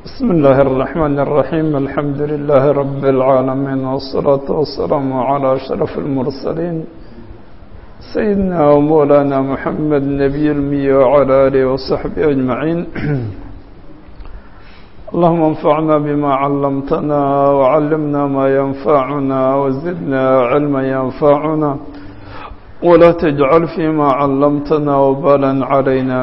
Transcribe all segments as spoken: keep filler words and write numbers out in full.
بسم الله الرحمن الرحيم الحمد لله رب العالمين والصلاة والسلام على أشرف المرسلين سيدنا ومولانا محمد نبي المية وعلى آله وصحبه أجمعين اللهم انفعنا بما علمتنا وعلمنا ما ينفعنا وزدنا علما ينفعنا ولا تجعل فيما علمتنا وبالا علينا.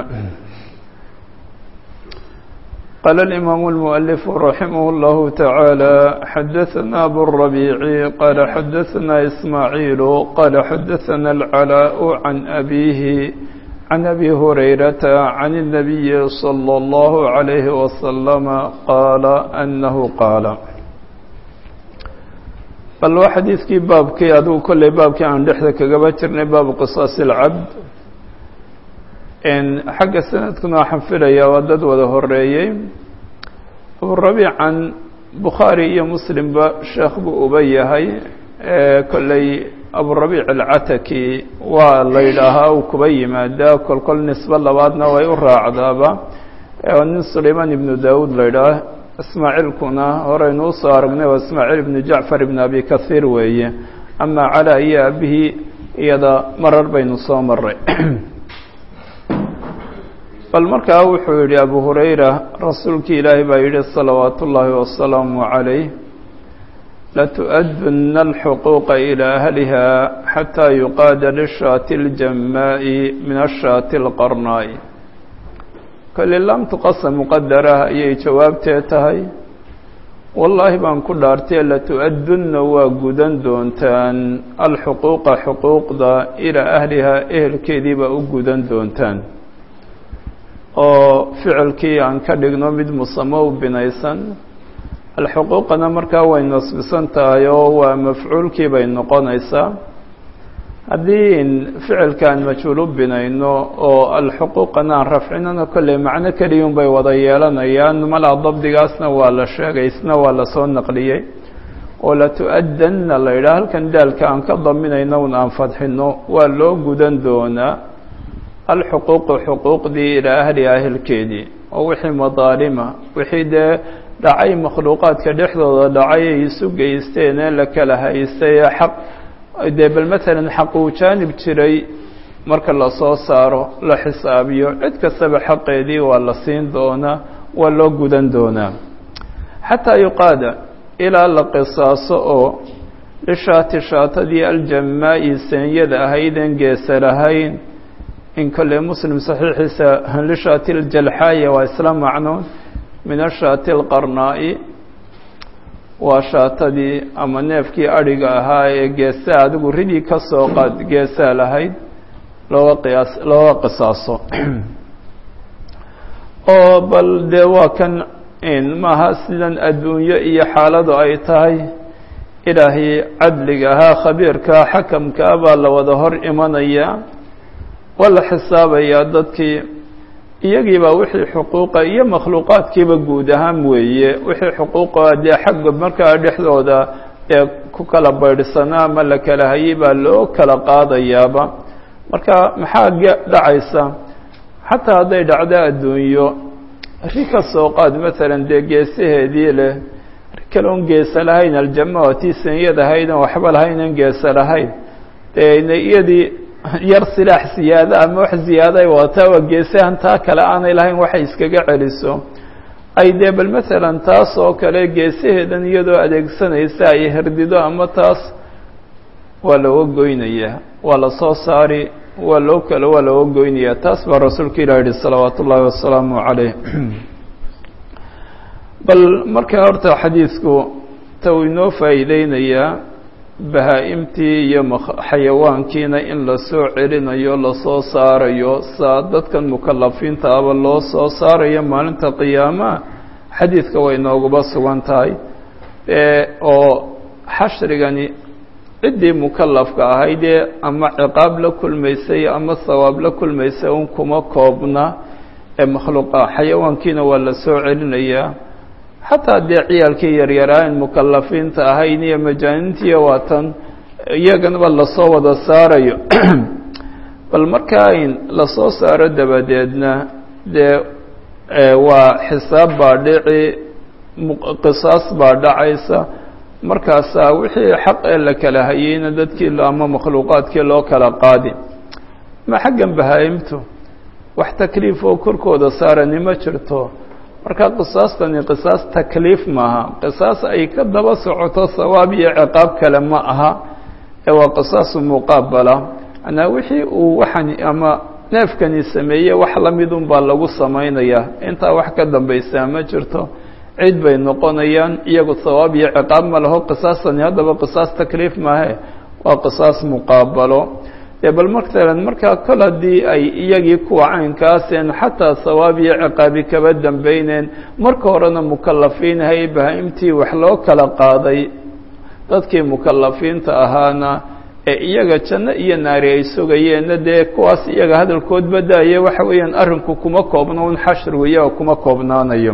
قال الإمام المؤلف رحمه الله تعالى حدثنا أبو الربيع قال حدثنا إسماعيل قال حدثنا العلاء عن أبيه عن أبي هريرة عن النبي صلى الله عليه وسلم قال أنه قال بل وحديث كي باب كي أدو كل باب كي عن دحذك قبترني باب قصاص العبد إن حق السنة كنا حنفر يا ودد وده الرئي أبو الربيع عن بخاري مسلم شيخ أبي هاي كلي أبو الربيع العتكي والليلها وكبي مادا كل كل نسبة لبعضنا ويرى عذابا ونن سليمان بن داود ليلة اسماعيل كنا هرينو صارمنا واسماعيل بن جعفر بن أبي كثير وهي أما على أي أبيه يدا مرر بين صامر bal markaa wuxuu yidhi abu hurayra rasuulkii ilaahay baa yidhi salawaatu ullaahi wasalaamu calayh latu'adunna alxuquuqa ilaa ahliha xataa yuqaada lishaati اljamaa'i min ashaati اlqarnaa'i kale laamtu qasam muqadaraha ayay jawaabtee tahay wallaahi baan ku dhaartay latu'adunna waa gudan doontaan alxuquuqa xuquuqda ilaa ahliha ehelkeedii baa u gudan doontaan oo ficilkii aan ka dhigno mid musamo u binaysan alxuquuqana markaa way nasbisan tahay oo waa mafcuulkii bay noqonaysaa haddii ficilka aan majhuul u binayno oo alxuquuqana aan rafcinana kolley macno keliyun bay wada yeelanayaan malaa dabdigaasna waa la sheegay isna waa lasoo naqliyey oo latu-addanna la yidhaha halkan daalka aan ka daminayno un aan fadxino waa loo gudan doonaa alxuquuqu xuquuqdii ilaa ahli ahelkeedii oo wixii madaalima wixii dee dhacay makhluuqaadka dhexdooda dhacay ay isu geysteen ee la kala haystay ee xaq dee bal matalan xaq uu jaanib jiray marka lasoo saaro la xisaabiyo cid kastaba xaqeedii waa la siin doonaa waa loo gudan doonaa xataa yuqaada ilaa la qisaaso oo lishaati shaatadii aljamaa'i senyada ahayden geesa lahayn in kale muslim saxiixiisa lishaati aljalxaaya waa isla macnoon min ashaati alqarnaa'i waa shaatadii ama neefkii adhiga ahaa ee geesaa adigu ridii ka soo qaad geesaa lahayd looga qiyaas looga qisaaso oo bal dee waa kan maaha sidan adduunyo iyo xaaladu ay tahay ilaahay cadliga ahaa khabiirkaa xakamkaa baa la wada hor imanayaa waa la xisaabayaa dadkii iyagiibaa wixii xuquuqa iyo makhluuqaadkiiba guud ahaan weeye wixii xuquuqa dee xagga markaa dhexdooda ee ku kala baydhsanaa ama la kala hayay baa loo kala qaadayaaba marka maxaa dhacaysa xataa hadday dhacdo adduunyo ri ka soo qaad maalan dee geesaheedii leh ri kaloon geesa lahayn aljama tii sanyad ahaydan waxba lahaynan geesa lahayn dee iyadii yar silaax siyaado ama wax ziyaado ay wadataa waa geesahan taa kale aanay lahayn waxay iskaga celiso ay dee bal maalan taas oo kale geesaheedan iyadoo adeegsanaysa ay herdido ama taas waa looga goynayaa waa la soo saari waa loo kale waa looga goynayaa taas baa rasuulka ilah yihi salawaatu ullaahi wasalaamu calayh bal markaa horta xadiidku ta uu inoo faa'iideynayaa bahaa-imtii iyo xayawaankiina in la soo celinayo lasoo saarayo saa dadkan mukalafiinta aba loo soo saarayo maalinta qiyaamaha xadiidka way nooguba sugan tahay oo xashrigani ciddii mukalafka ahaydee ama ciqaab la kulmaysay ama sawaab la kulmaysay un kuma koobna ee makhluuqa xayawaankiina waa la soo celinayaa xataa dee ciyaalkii yaryaraain mukalafiinta ahayn iyo majaanintiiyo waatan iyaganaba lasoo wada saarayo bal markaa in lasoo saaro dabadeedna dee waa xisaab baa dhici qisaas baa dhacaysa markaasaa wixii xaq ee la kala hayeyna dadkii ama makhluuqaadkii loo kala qaadi ma xaggan bahaa'imtu wax takliif oo korkooda saarani ma jirto marka qisaastani qisaas takliif maaha qisaas ay ka daba socoto sawaab iyo ciqaab kale ma aha ee waa qisaasu muqaabala anaa wixii uu waxan ama neefkani sameeyey wax la midun baa lagu samaynayaa intaa wax ka dambaysaa ma jirto cid bay noqonayaan iyagu sawaab iyo ciqaab ma laho qisaastani haddaba qisaas takliif maahe waa qisaas muqaabalo dee bal matalan markaa kol haddii ay iyagii kuwa caynkaaseen xataa sawaab iyo ciqaabi kaba dambeyneen marka horena mukalafiin hay bahaimtii wax loo kala qaaday dadkii mukalafiinta ahaana ee iyaga janno iyo naari ay sugayeenna dee kuwaas iyaga hadalkood badaaye waxa weeyaan arrinku kuma koobno un xashrigu iyaga kuma koobnaanayo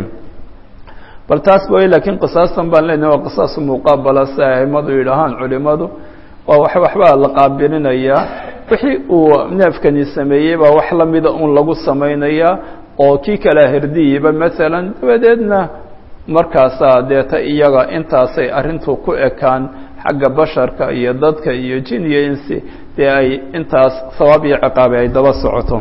bal taas ba laakiin qisaastan baan leenahay waa qisaasu muqaabala si ay aimadu yidhaahaan culimadu waa wax waxbaa la qaabilinayaa wixii uu neefkani sameeyey baa wax la mida un lagu samaynayaa oo kii kala hirdiyiba maalan dabadeedna markaasaa deeta iyaga intaasay arrintu ku ekaan xagga basharka iyo dadka iyo jin iyo insi dee ay intaas sawaab iyo ciqaabi ay daba socoto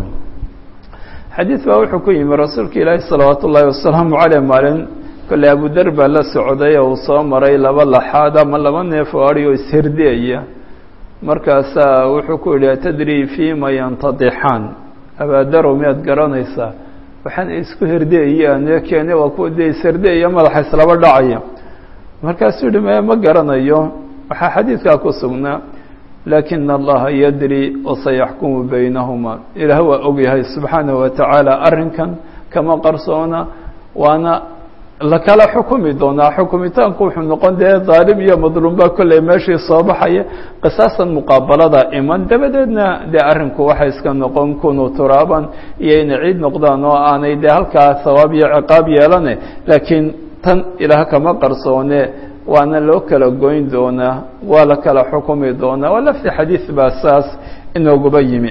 xadiid baa wuxuu ku yimi rasuulka ilaahi salawaatu ullaahi wasalaamu caleyh maalin kolley abudar baa la socday oo uu soo maray laba laxaad ama laba neef oo adhi oo ishirdeeya markaasaa wuxuu ku yidhi atadri fiima yantadixaan abaadarow miyaad garanaysaa waxaan isku herdeeyaan keene waa kuwa dee ishirdeeya madaxa islaba dhacaya markaasuu yihi me ma garanayo waxaa xadiidkaa ku sugnaa laakina allaha yadri wasayaxkumu baynahuma ilaah waa ogyahay subxaanahu watacaala arrinkan kama qarsoona waana la kala xukumi doonaa xukumitaanku wuxuu noqon dee daalim iyo madluum baa kolley meeshii soo baxaya qisaasan muqaabalada iman dabadeedna dee arrinku waxay iska noqon kunu turaaban iyo inay ciid noqdaan oo aanay dee halkaa sawaab iyo ciqaab yeelane laakiin tan ilaah kama qarsoone waana loo kala goyn doonaa waa la kala xukumi doonaa waa lafti xadiid baa saas inooguba yimi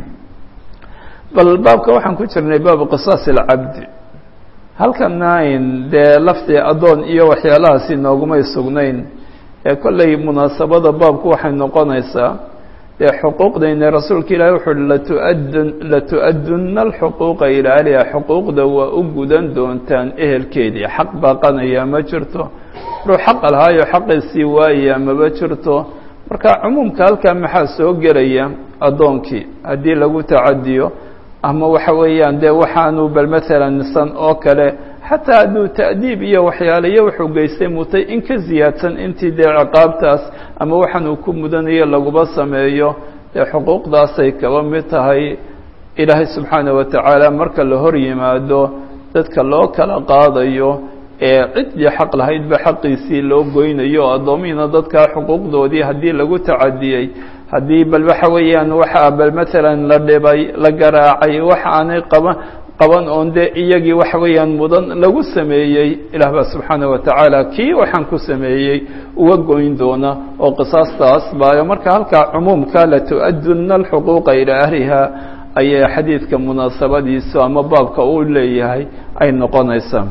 bal baabka waxaan ku jirnay baabu qisaas alcabdi halkana in dee laftii addoon iyo waxyaalahaasi inoogumay sugnayn ee kolley munaasabada baabku waxay noqonaysaa dee xuquuqdayna rasuulka ilaahi wuxu uhi latuadun latu-adunna alxuquuqa ilaa ahliha xuquuqda waa u gudan doontaan ehelkeedii xaq baaqanaya ma jirto ruux xaq alhaayo xaqiisii waaya maba jirto marka cumuumka halkaa maxaa soo gelaya addoonkii haddii lagu tacadiyo ama waxa weeyaan dee waxaanu bal maalan nisan oo kale xataa hadduu ta'diib iyo waxyaalayo wuxuu geystay mutay in ka ziyaadsan intii dee ciqaabtaas ama waxaan uu ku mudanayo laguba sameeyo dee xuquuqdaasay kaba mid tahay ilaahay subxaanahu watacaala marka la hor yimaado dadka loo kala qaadayo ee ciddii xaq lahaydba xaqiisii loo goynayo addoomihiina dadkaa xuquuqdoodii haddii lagu tacadiyey haddii bal waxa weeyaan waxaa bal maalan la dhibay la garaacay wax aanay qaban qaban oon dee iyagii waxa weeyaan mudan lagu sameeyey ilaah baa subxaanahu watacaala kii waxaan ku sameeyey uga goyn doona oo qisaastaas baayo marka halkaa cumuumka latu-adunna alxuquuqa ilaa ahliha ayay xadiidka munaasabadiisu ama baabka uu leeyahay ay noqonaysaa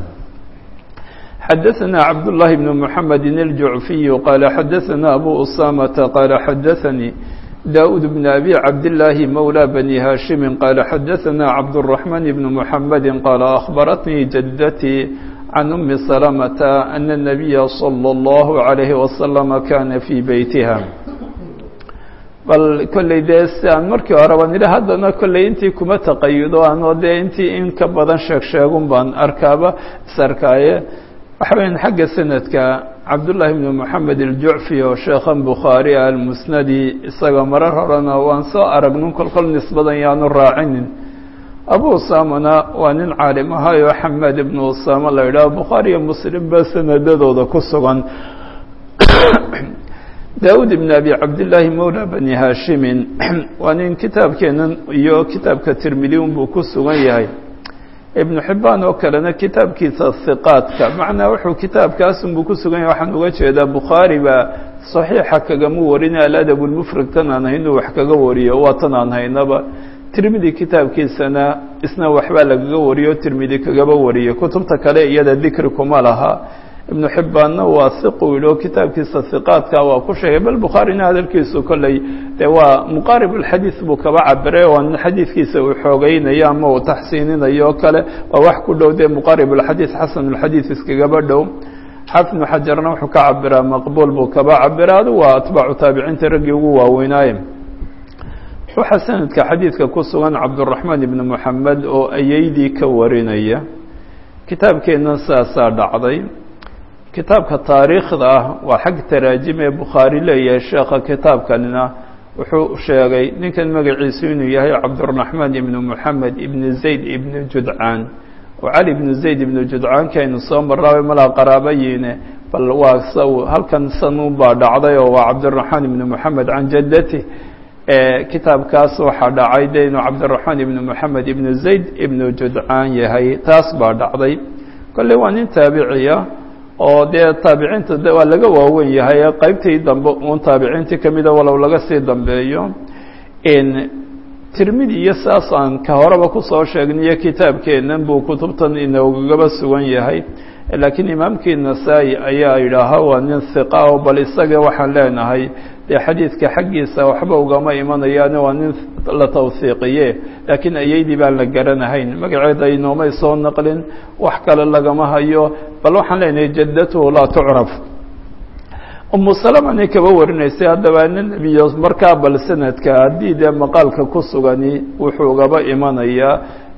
xadaثna cabd الlahi بn mحamed الjuعfiy qaala xadaثna abu usamata qaala xadaثanii daud bn abi cabdالlahi mawlى bni hashimi qaala xadaثna cabdالرaحman bn mحamedi qaala akhbaratnii jadatii can umi salamata ana الnabiya slى الlahu عalayhi wasalama kana fii beytiha bal kolley dee si aan markii horeba nidhi haddana kolley intii kuma taqayudo anoo dee intii in ka badan sheeg sheegun baan arkaaba is arkaaye waxa weyan xagga sanadka cabdullaahi bnu moxamed aljucfi oo sheekhan bukhaari almusnadi isaga marar horena waan soo aragnun kolkol nisbadan yaanu raacinin abu usamana waa nin caalim ahaayo xamed ibnu usama la yidhaho bukhaari iyo muslim ba sanadadooda ku sugan daud ibn abi cabdillaahi mawla bani hashimin waa nin kitaabkeenan iyo kitaabka tirmidi unbuu ku sugan yahay ibnu xibbaan oo kalena kitaabkiisa hiqaadka macnaa wuxuu kitaabkaasunbuu ku sugan yahay waxaan uga jeedaa bukhaari baa saxiixa kagama warin aladab lmufrad tan aan hayno wax kaga wariyo waa tan aan haynaba tirmidi kitaabkiisana isna waxbaa lagaga wariyo tirmidi kagaba wariyo kutubta kale iyada dikri kuma laha ibnu xibbaanna waa hiqu yidhi oo kitaabkiisa hiqaadka waa ku sheegay bal bukhaarina hadalkiisu kolley dee waa muqaarib alxadiid buu kaba cabiray oo nin xadiidkiisa uu xoogeynayo ama uu taxsiininayo o kale waa wax ku dhow dee muqaarib alxadiid xasan alxadiid iskagaba dhow xaafid ibnu xajarna wuxuu ka cabiraa maqbuul buu kaba cabiraa adu waa atbaacu taabiciinta raggii ugu waaweynaaye waxaa sanadka xadiidka ku sugan cabduraxmaan ibni moxamed oo ayeydii ka warinaya kitaabkeenna saasaa dhacday kitaabka taariikhda ah waa xag taraajim ee bukhaari leeyahay sheekha kitaabkanina wuxuu sheegay ninkan magaciisu inuu yahay cabduraxmaan ibni moxamed ibni zayd ibni judcaan oo cali ibnu zayd ibnu judcaanka aynu soo marraabay malaa qaraabayiine bal waa s halkan sanuun baa dhacday oo waa cabdiraxmaan ibni moxamed can jaddati kitaabkaas waxaa dhacay de inuu cabdiraxmaan ibni moxamed ibnu zayd ibnu judcaan yahay taas baa dhacday kolley waa nin taabiciya oo dee taabiciinta de waa laga waawen yahay qeybtii dambe uun taabiciintii kamida walow laga sii dambeeyo tirmidi iyo saas aan ka horeba kusoo sheegniyo kitaabkeennan buu kutubtan inoogaba sugan yahay laakiin imaamkii nasaa-i ayaa yidhaaha waa nin hiqa o bal isaga waxaan leenahay dee xadiidka xaggiisa waxba ugama imanayaane waa nin la tawhiiqiye laakiin ayeydii baan la garanahayn magaceeda inoomay soo naqlin wax kale lagama hayo bal waxaan leenahay jaddatuhu laa tucraf umu salama nin kaba warinaysay haddaba nin nebiyo markaa bal sanadka haddii dee maqaalka ku sugani wuxuu ugaba imanayaa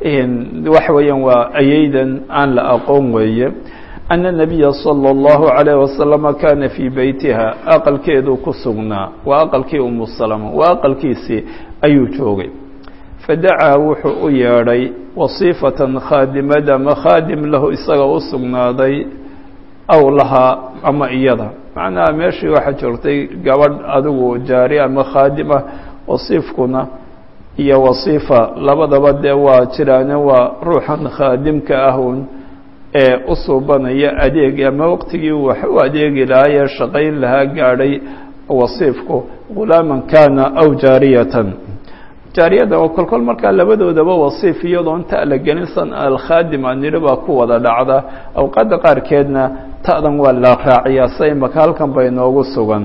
waxa weeyaan waa ayeydan aan la aqoon weeye ana nabiya salى اllahu عalayه wasalama kana fii beytiha aqalkeeduu ku sugnaa waa aqalkii umu salama waa aqalkiisii ayuu joogay fadacaa wuxuu u yeedhay wasiifatan khaadimada ama khaadim lahu isaga u sugnaaday aw lahaa ama iyada macnaha meeshii waxaa joogtay gabadh adigu jaari ama khaadim ah wasiifkuna iyo wasiifa labadaba dee waa jiraane waa ruuxan khaadimka ah un ee u suubanaya adeeg ama waqtigii wax u adeegi lahaa ee shaqayn lahaa gaadhay wasiifku ghulaaman kana aw jaariyatan jaariyada oo kolkol markaa labadoodaba wasiif iyadoon ta la gelinsan alkhaadim aniri baa ku wada dhacda awqaadda qaarkeedna ta'dan waa la raaciyaa say maka halkan bay noogu sugan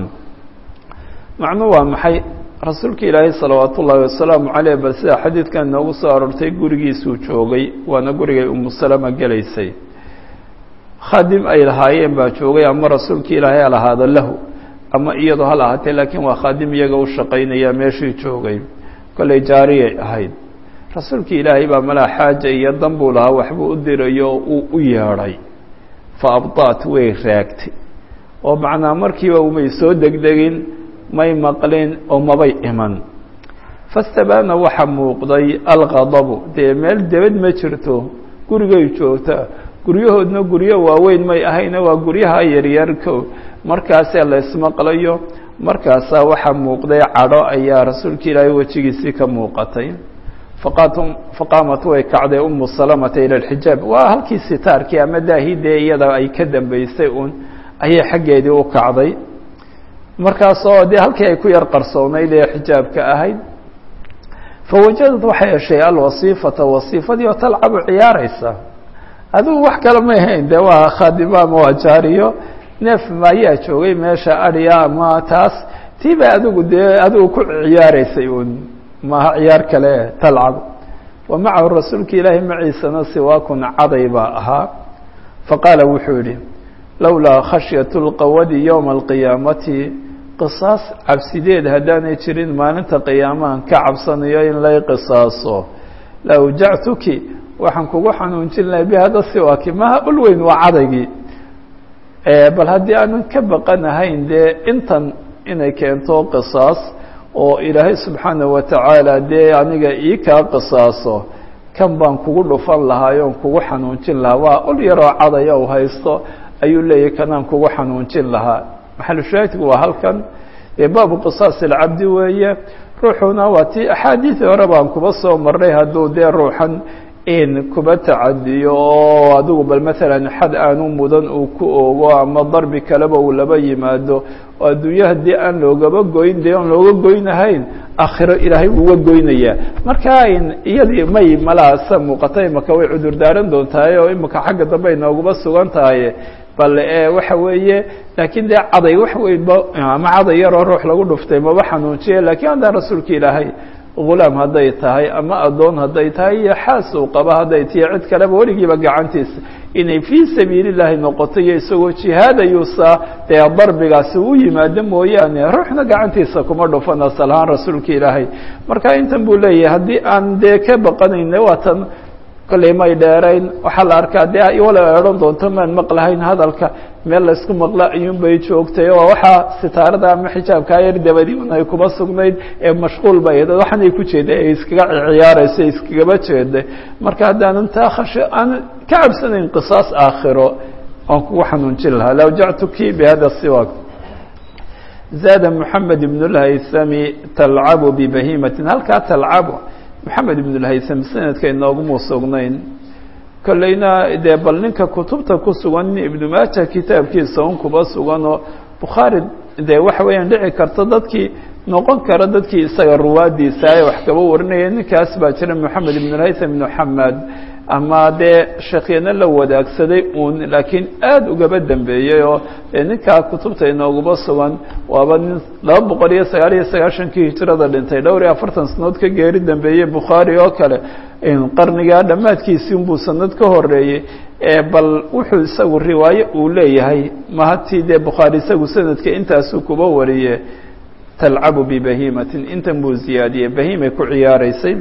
macnu waa maxay rasuulka ilaahay salawaat ullaahi wasalaamu caleyh bal sida xadiidkan noogu soo aroortay gurigiisuu joogay waana gurigay umu salama gelaysay khaadim ay lahaayeen baa joogay ama rasuulka ilaahay ha lahaado lahu ama iyadoo ha lahaatee laakiin waa khaadim iyaga u shaqaynaya meeshii joogay kolley jaariyay ahayd rasuulka ilaahay baa malaa xaaja iyo dan buu lahaa waxbuu u dirayo uu u yeedhay fa abdaat way raagtay oo macnaa markiiba umay soo degdegin may maqlin oo mabay iman fastabaana waxa muuqday alghadabu dee meel debad ma jirto gurigay joogta guryahoodna guryo waaweyn may ahayna waa guryaha yaryarko markaasee la ismaqlayo markaasaa waxaa muuqday cadho ayaa rasuulka ilaahay wejigiisii ka muuqatay faqaamat way kacday umu salamata ila alxijaab waa halkii sitaarkii ama daahidee iyada ay ka dambeysay un ayay xaggeedii u kacday markaasoo dee halkii ay ku yar qarsoonayd ee xijaabka ahayd fawajadad waxay heshay alwasiifata wasiifadii oo talcabu ciyaaraysa adigu wax kale may hayn dee waa khaadimo ama waa jaariyo neef maayaa joogay meesha adhiya ama taas tiiba adigu dee adigu ku ciyaaraysay un maaha ciyaar kale talcab wa macahu rasuulka ilaahay maciisana siwaakun caday baa ahaa faqaala wuxuu yihi lowlaa khashyaة اlqawadi yowma alqiyaamati qisaas cabsideed haddaanay jirin maalinta qiyaamahan ka cabsanayo in lay qisaaso la awjactuki waxaan kugu xanuunjin lahay bihada siwaaki maha ul weyn waa cadaygii bal haddii aanan ka baqanahayn dee intan inay keento qisaas oo ilaahay subxaanaه wa tacaala dee aniga ii kaa qisaaso kan baan kugu dhufan lahaay oon kugu xanuunjin lahaa waa ul yaroo cadaya u haysto ayuu leeyahay kanaan kugu xanuunjin lahaa maxalushaahidku waa halkan ee baabu qisaas alcabdi weeye ruuxuna waa tii axaadiidii hore baan kuba soo marnay hadduu dee ruuxan in kuba tacadiyo oo adigu bal maalan xad aanu mudan uu ku oogo ama darbi kaleba uu laba yimaado oo adduunyo haddii aan loogaba goyn dee aan looga goynahayn aakhiro ilaahay uga goynayaa marka in iyadii may malaasa muuqata imaka way cudur daaran doontahay oo imaka xagga dambe ay nooguba sugan tahay bal waxa weeye laakiin dee caday wax weynba ama caday yaroo ruux lagu dhuftay maba xanuujiye laakiin haddaan rasuulka ilaahay gulaam hadday tahay ama addoon hadday tahay iyo xaas uu qaba hadday tiyo cid kaleba weligiiba gacantiisa inay fii sabiili llaahi noqoto iyo isagoo jihaadayuusaa dee darbigaasi u yimaado mooyaane ruuxna gacantiisa kuma dhufan asal ahaan rasuulka ilaahay marka intan buu leeyahay haddii aan dee ka baqanayna waatan kolley may dheerayn waxaa la arkaa dee wala odhan doonto maan maqlahayn hadalka meel laysku maqla ayuun bay joogtay oo waxaa sitaarada ama xijaabkaa yar dabadi un ay kuma sugnayd ee mashquul bay ahayd waxaanay ku jeeday ay iskaga ciyaarayso iskagaba jeeday marka haddaanan taa khasho aan ka cabsanayn qisaas aakhiro aan kugu xanuunjin lahaa law jactuki bihada siwaak zaada moxamed ibn lhaythami talcabu bibahimatin halkaa talcabu moxamed ibn lhaytham sanadka inooguma sugnayn kolleyna dee bal ninka kutubta ku sugan ibnu maaja kitaabkiisa un kuba suganoo bukhaari dee waxa weeyaan dhici karta dadkii noqon kara dadkii isaga ruwaadiisa ee wax kaba warinaya ninkaas baa jira moxamed ibn lhaytham ibnu xamed ama dee sheekhyana la wadaagsaday uun laakiin aada ugaba dambeeyey oo ninkaa kutubta inooguma sugan waaba nin laba boqol iyo sagaal iyo sagaashankii hijrada dhintay dhowr iyo afartan sanadood ka geeri dambeeyey bukhaari oo kale qarnigaa dhammaadkiisii unbuu sanad ka horeeyey bal wuxuu isagu riwaaye uu leeyahay mahatii dee bukhaari isagu sanadka intaasuu kuba wariye talcabu bibahimatin intan buu ziyaadiyey bahimay ku ciyaaraysay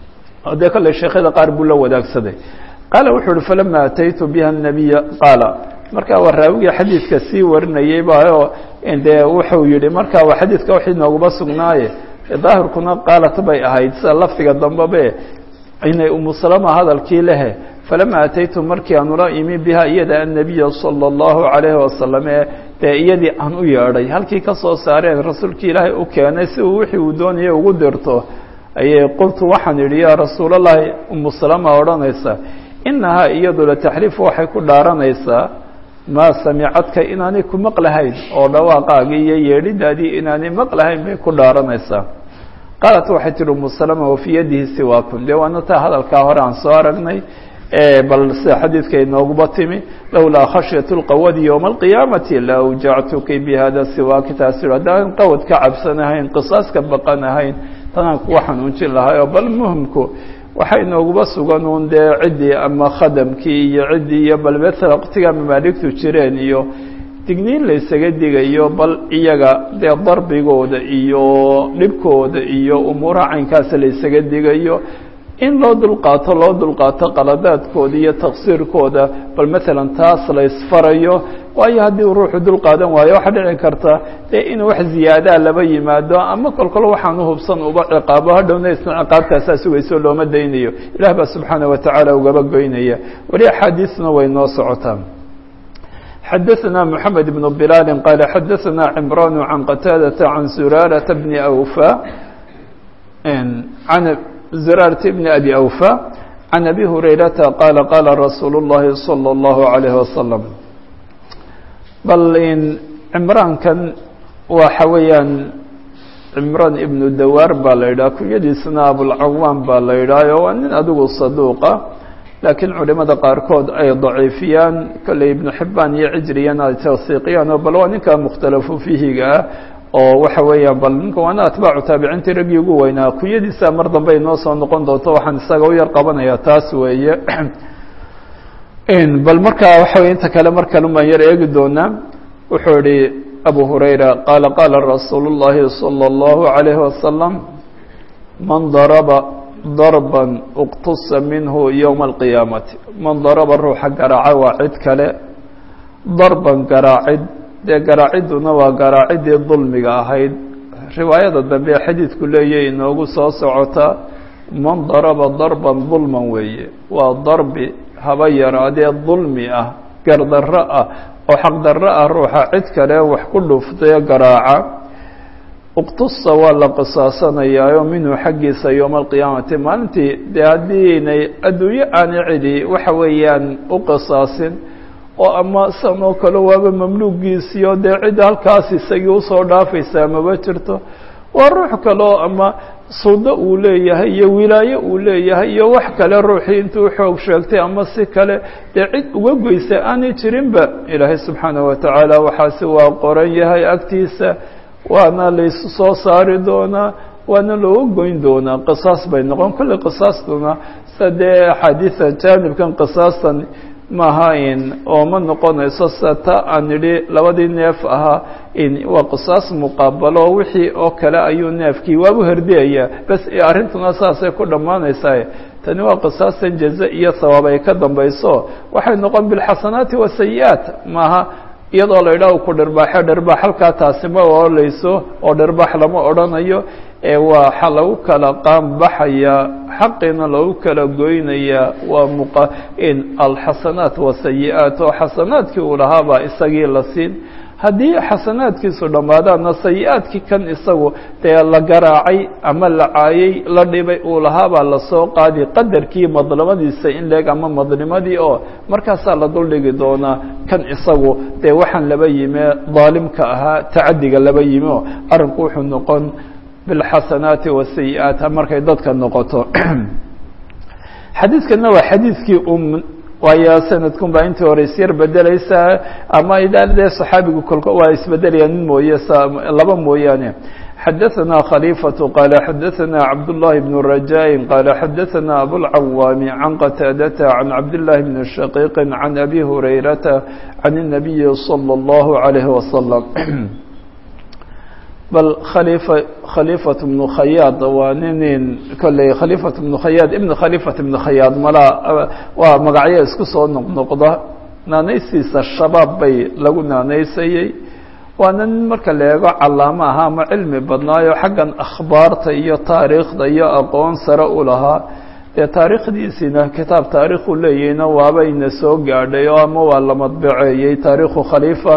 dee kale sheekhada qaar buu la wadaagsaday qaala wuxuu uhi falama ataytu biha الnabiya qaala markaa waa raawigii xadiidka sii warinayey baoo dee wuxuu yihi markaa waa xadiidka waxii nooguma sugnaaye daahirkuna qaalat bay ahayd sida lafdiga dambabe inay umu salama hadalkii lehe falama ataytu markii aan ula imi biha iyada annabiya salى الlahu عalayhi wasalam ee dee iyadii aan u yeedhay halkii ka soo saareen rasuulkii ilaahay u keenay si uu wixii uu doonayay ugu dirto ayay qultu waxaan idhi yaa rasuul allahi umu salama odhanaysa inahaa iyadu lataxlifu waxay ku dhaaranaysaa maa samicadka inaanay ku maqlahayn oo dhawaaqaagii iyo yeedhidaadii inaanay maqlahayn bay ku dhaaranaysaa qaalat waxay tihi umu salama wafii yadihi siwaakun dee waana taa hadalkaa hore aan soo aragnay bal sida xadiidka inooguba timi lowlaa khashyat lqawadi yowma alqiyaamati la awjactuki bihada siwaaki taasi haddaan qawad ka cabsanahayn qisaas ka baqanahayn tanaan kuwa xanuunjin lahaayoo bal muhimku waxay inooguba sugan uun dee ciddii ama khadamkii iyo ciddii iyo bal maala waqtigaa mamaaligtu jireen iyo digniin la ysaga digayo bal iyaga dee darbigooda iyo dhibkooda iyo umuuraha caynkaasa la ysaga digayo in loo dulqaato loo dulqaato qaladaadkooda iyo taqsiirkooda bal maalan taas la isfarayo waayo haddii uu ruuxu dulqaadan waayo waxaa dhici karta dee inuu wax ziyaadaa laba yimaado ama kolkolo waxaan uhubsan uba ciqaabo hadhowna isna ciqaabtaasaa sugayso looma daynayo ilaah baa subxaana watacaala ugaba goynaya weli axaadiisna way noo socotaa xadaثna mحamed بن بlal qal xadaثna cمrان عan qتاadة عan zurاaرة بن أwفا عan zurاaرة بن أbي أwفا عan أbي هurayرaةa qال qاla رasuul الlahi صلى الlaه عليه وsلم bal cمraankan waxa weeyaan cمrان iبن dawاr baa la yidhah kunyadiisna abulcawaan baa la yidhah waa nin adigu صaduuqa laakiin culimada qaarkood ay daciifiyaan kolley ibnu xibaan iyo cijriyana ay tawsiiqiyaan oo bal waa ninka mukhtalafu fihiga ah oo waxa weeyaan bal ninka waana atbaacu taabiciintii raggii ugu weynaa kunyadiisa mar dambe inoo soo noqon doonto waxaan isaga u yar qabanayaa taas weeye bal markaa waxa weye inta kale mar kale baan yar eegi doonaa wuxuu ihi abu hurayra qaala qaala rasuulu llahi salى اllahu عalayhi wasalam man daraba darban uqtusa minhu yowma alqiyaamati man daraba ruuxa garaaca waa cid kale darban garaacid dee garaacidduna waa garaaciddii dulmiga ahayd riwaayada dambe ee xadiidku leeyahy inoogu soo socota man daraba darban dulman weeye waa darbi haba yaraadee dulmi ah gardarro ah oo xaqdarro ah ruuxa cid kale wax ku dhuftay garaaca uqtusa waa la qisaasanayaayo minhu xaggiisa yowma alqiyaamati maalintii dee haddiinay adduunyo aanay cidi waxa weeyaan u qisaasin oo ama san oo kale waaba mamluugiisiyo dee cidda halkaas isagii usoo dhaafaysaa maba jirto waa ruux kaleo ama suldo uu leeyahay iyo wilaayo uu leeyahay iyo wax kale ruuxii intuu xoog sheegtay ama si kale dee cid uga goysa aanay jirinba ilaahay subxaanaه watacaala waxaasi waa qoran yahay agtiisa waana laysu soo saari doonaa waana looga goyn doonaa qisaas bay noqon kolley qisaastuna sida dee axaadiida jaanibkan qisaastan maaha in oo ma noqonayso sida ta aan nidhi labadii neef ahaa in waa qisaas muqaabalo wixii oo kale ayuu neefkii waabu herdiyaya bas arrintuna saasay ku dhammaanaysaa tani waa qisaasan jaza iyo hawaab ay ka dambayso waxay noqon bilxasanaati wasayi-aat maaha iyadoo la idhaah ku dhirbaaxo dhirbaax halkaa taasi ma oolayso oo dhirbaax lama odhanayo ee waa lagu kala qaanbaxaya xaqiina lagu kala goynaya waa muqa in alxasanaat wasayi-aat oo xasanaadkii uu lahaabaa isagii la siin haddii xasanaadkiisu dhammaadaanna sayi-aadkii kan isagu dee la garaacay ama la caayay la dhibay uu lahaabaa lasoo qaadi qadarkii madlamadiisa in leeg ama madlimadii oo markaasaa la duldhigi doonaa kan isagu dee waxaan laba yime daalimka ahaa tacadiga laba yimi oo arrinku wuxuu noqon bilxasanaati wasayi-aat markay dadka noqoto xadiidkana waa xadiidkii um waayo sanadkun baa intii hore isyar bedelaysaa ama idaaladee saxaabigu kolko waa isbedelaya nin mooye laba mooyaane xadaثana khalifaةu qaala xadaثana cabduالlahi bn rajaaءi qaala xadaثana abulcawaami can qataadata can cabdالlahi bn shaqiiqi can abi hurayrata can الnabiyi salى اllahu عalayhi wasalam bal khalifa khalifaة bnu khayaad waa ninin kolley khalifaة bnu khayaad ibn khalifaة bnu khayaad mala waa magacyo isku soo noqnoqda naanaysiisa shabaab bay lagu naanaysayey waana nin marka la eego calaamo ahaa ama cilmi badnaayo xaggan akhbaarta iyo taariikhda iyo aqoon sare u lahaa dee taariikhdiisiina kitaab taariikhu leeyahayna waabayna soo gaadhay oo ama waa la madbaceeyey taariikhu khalifa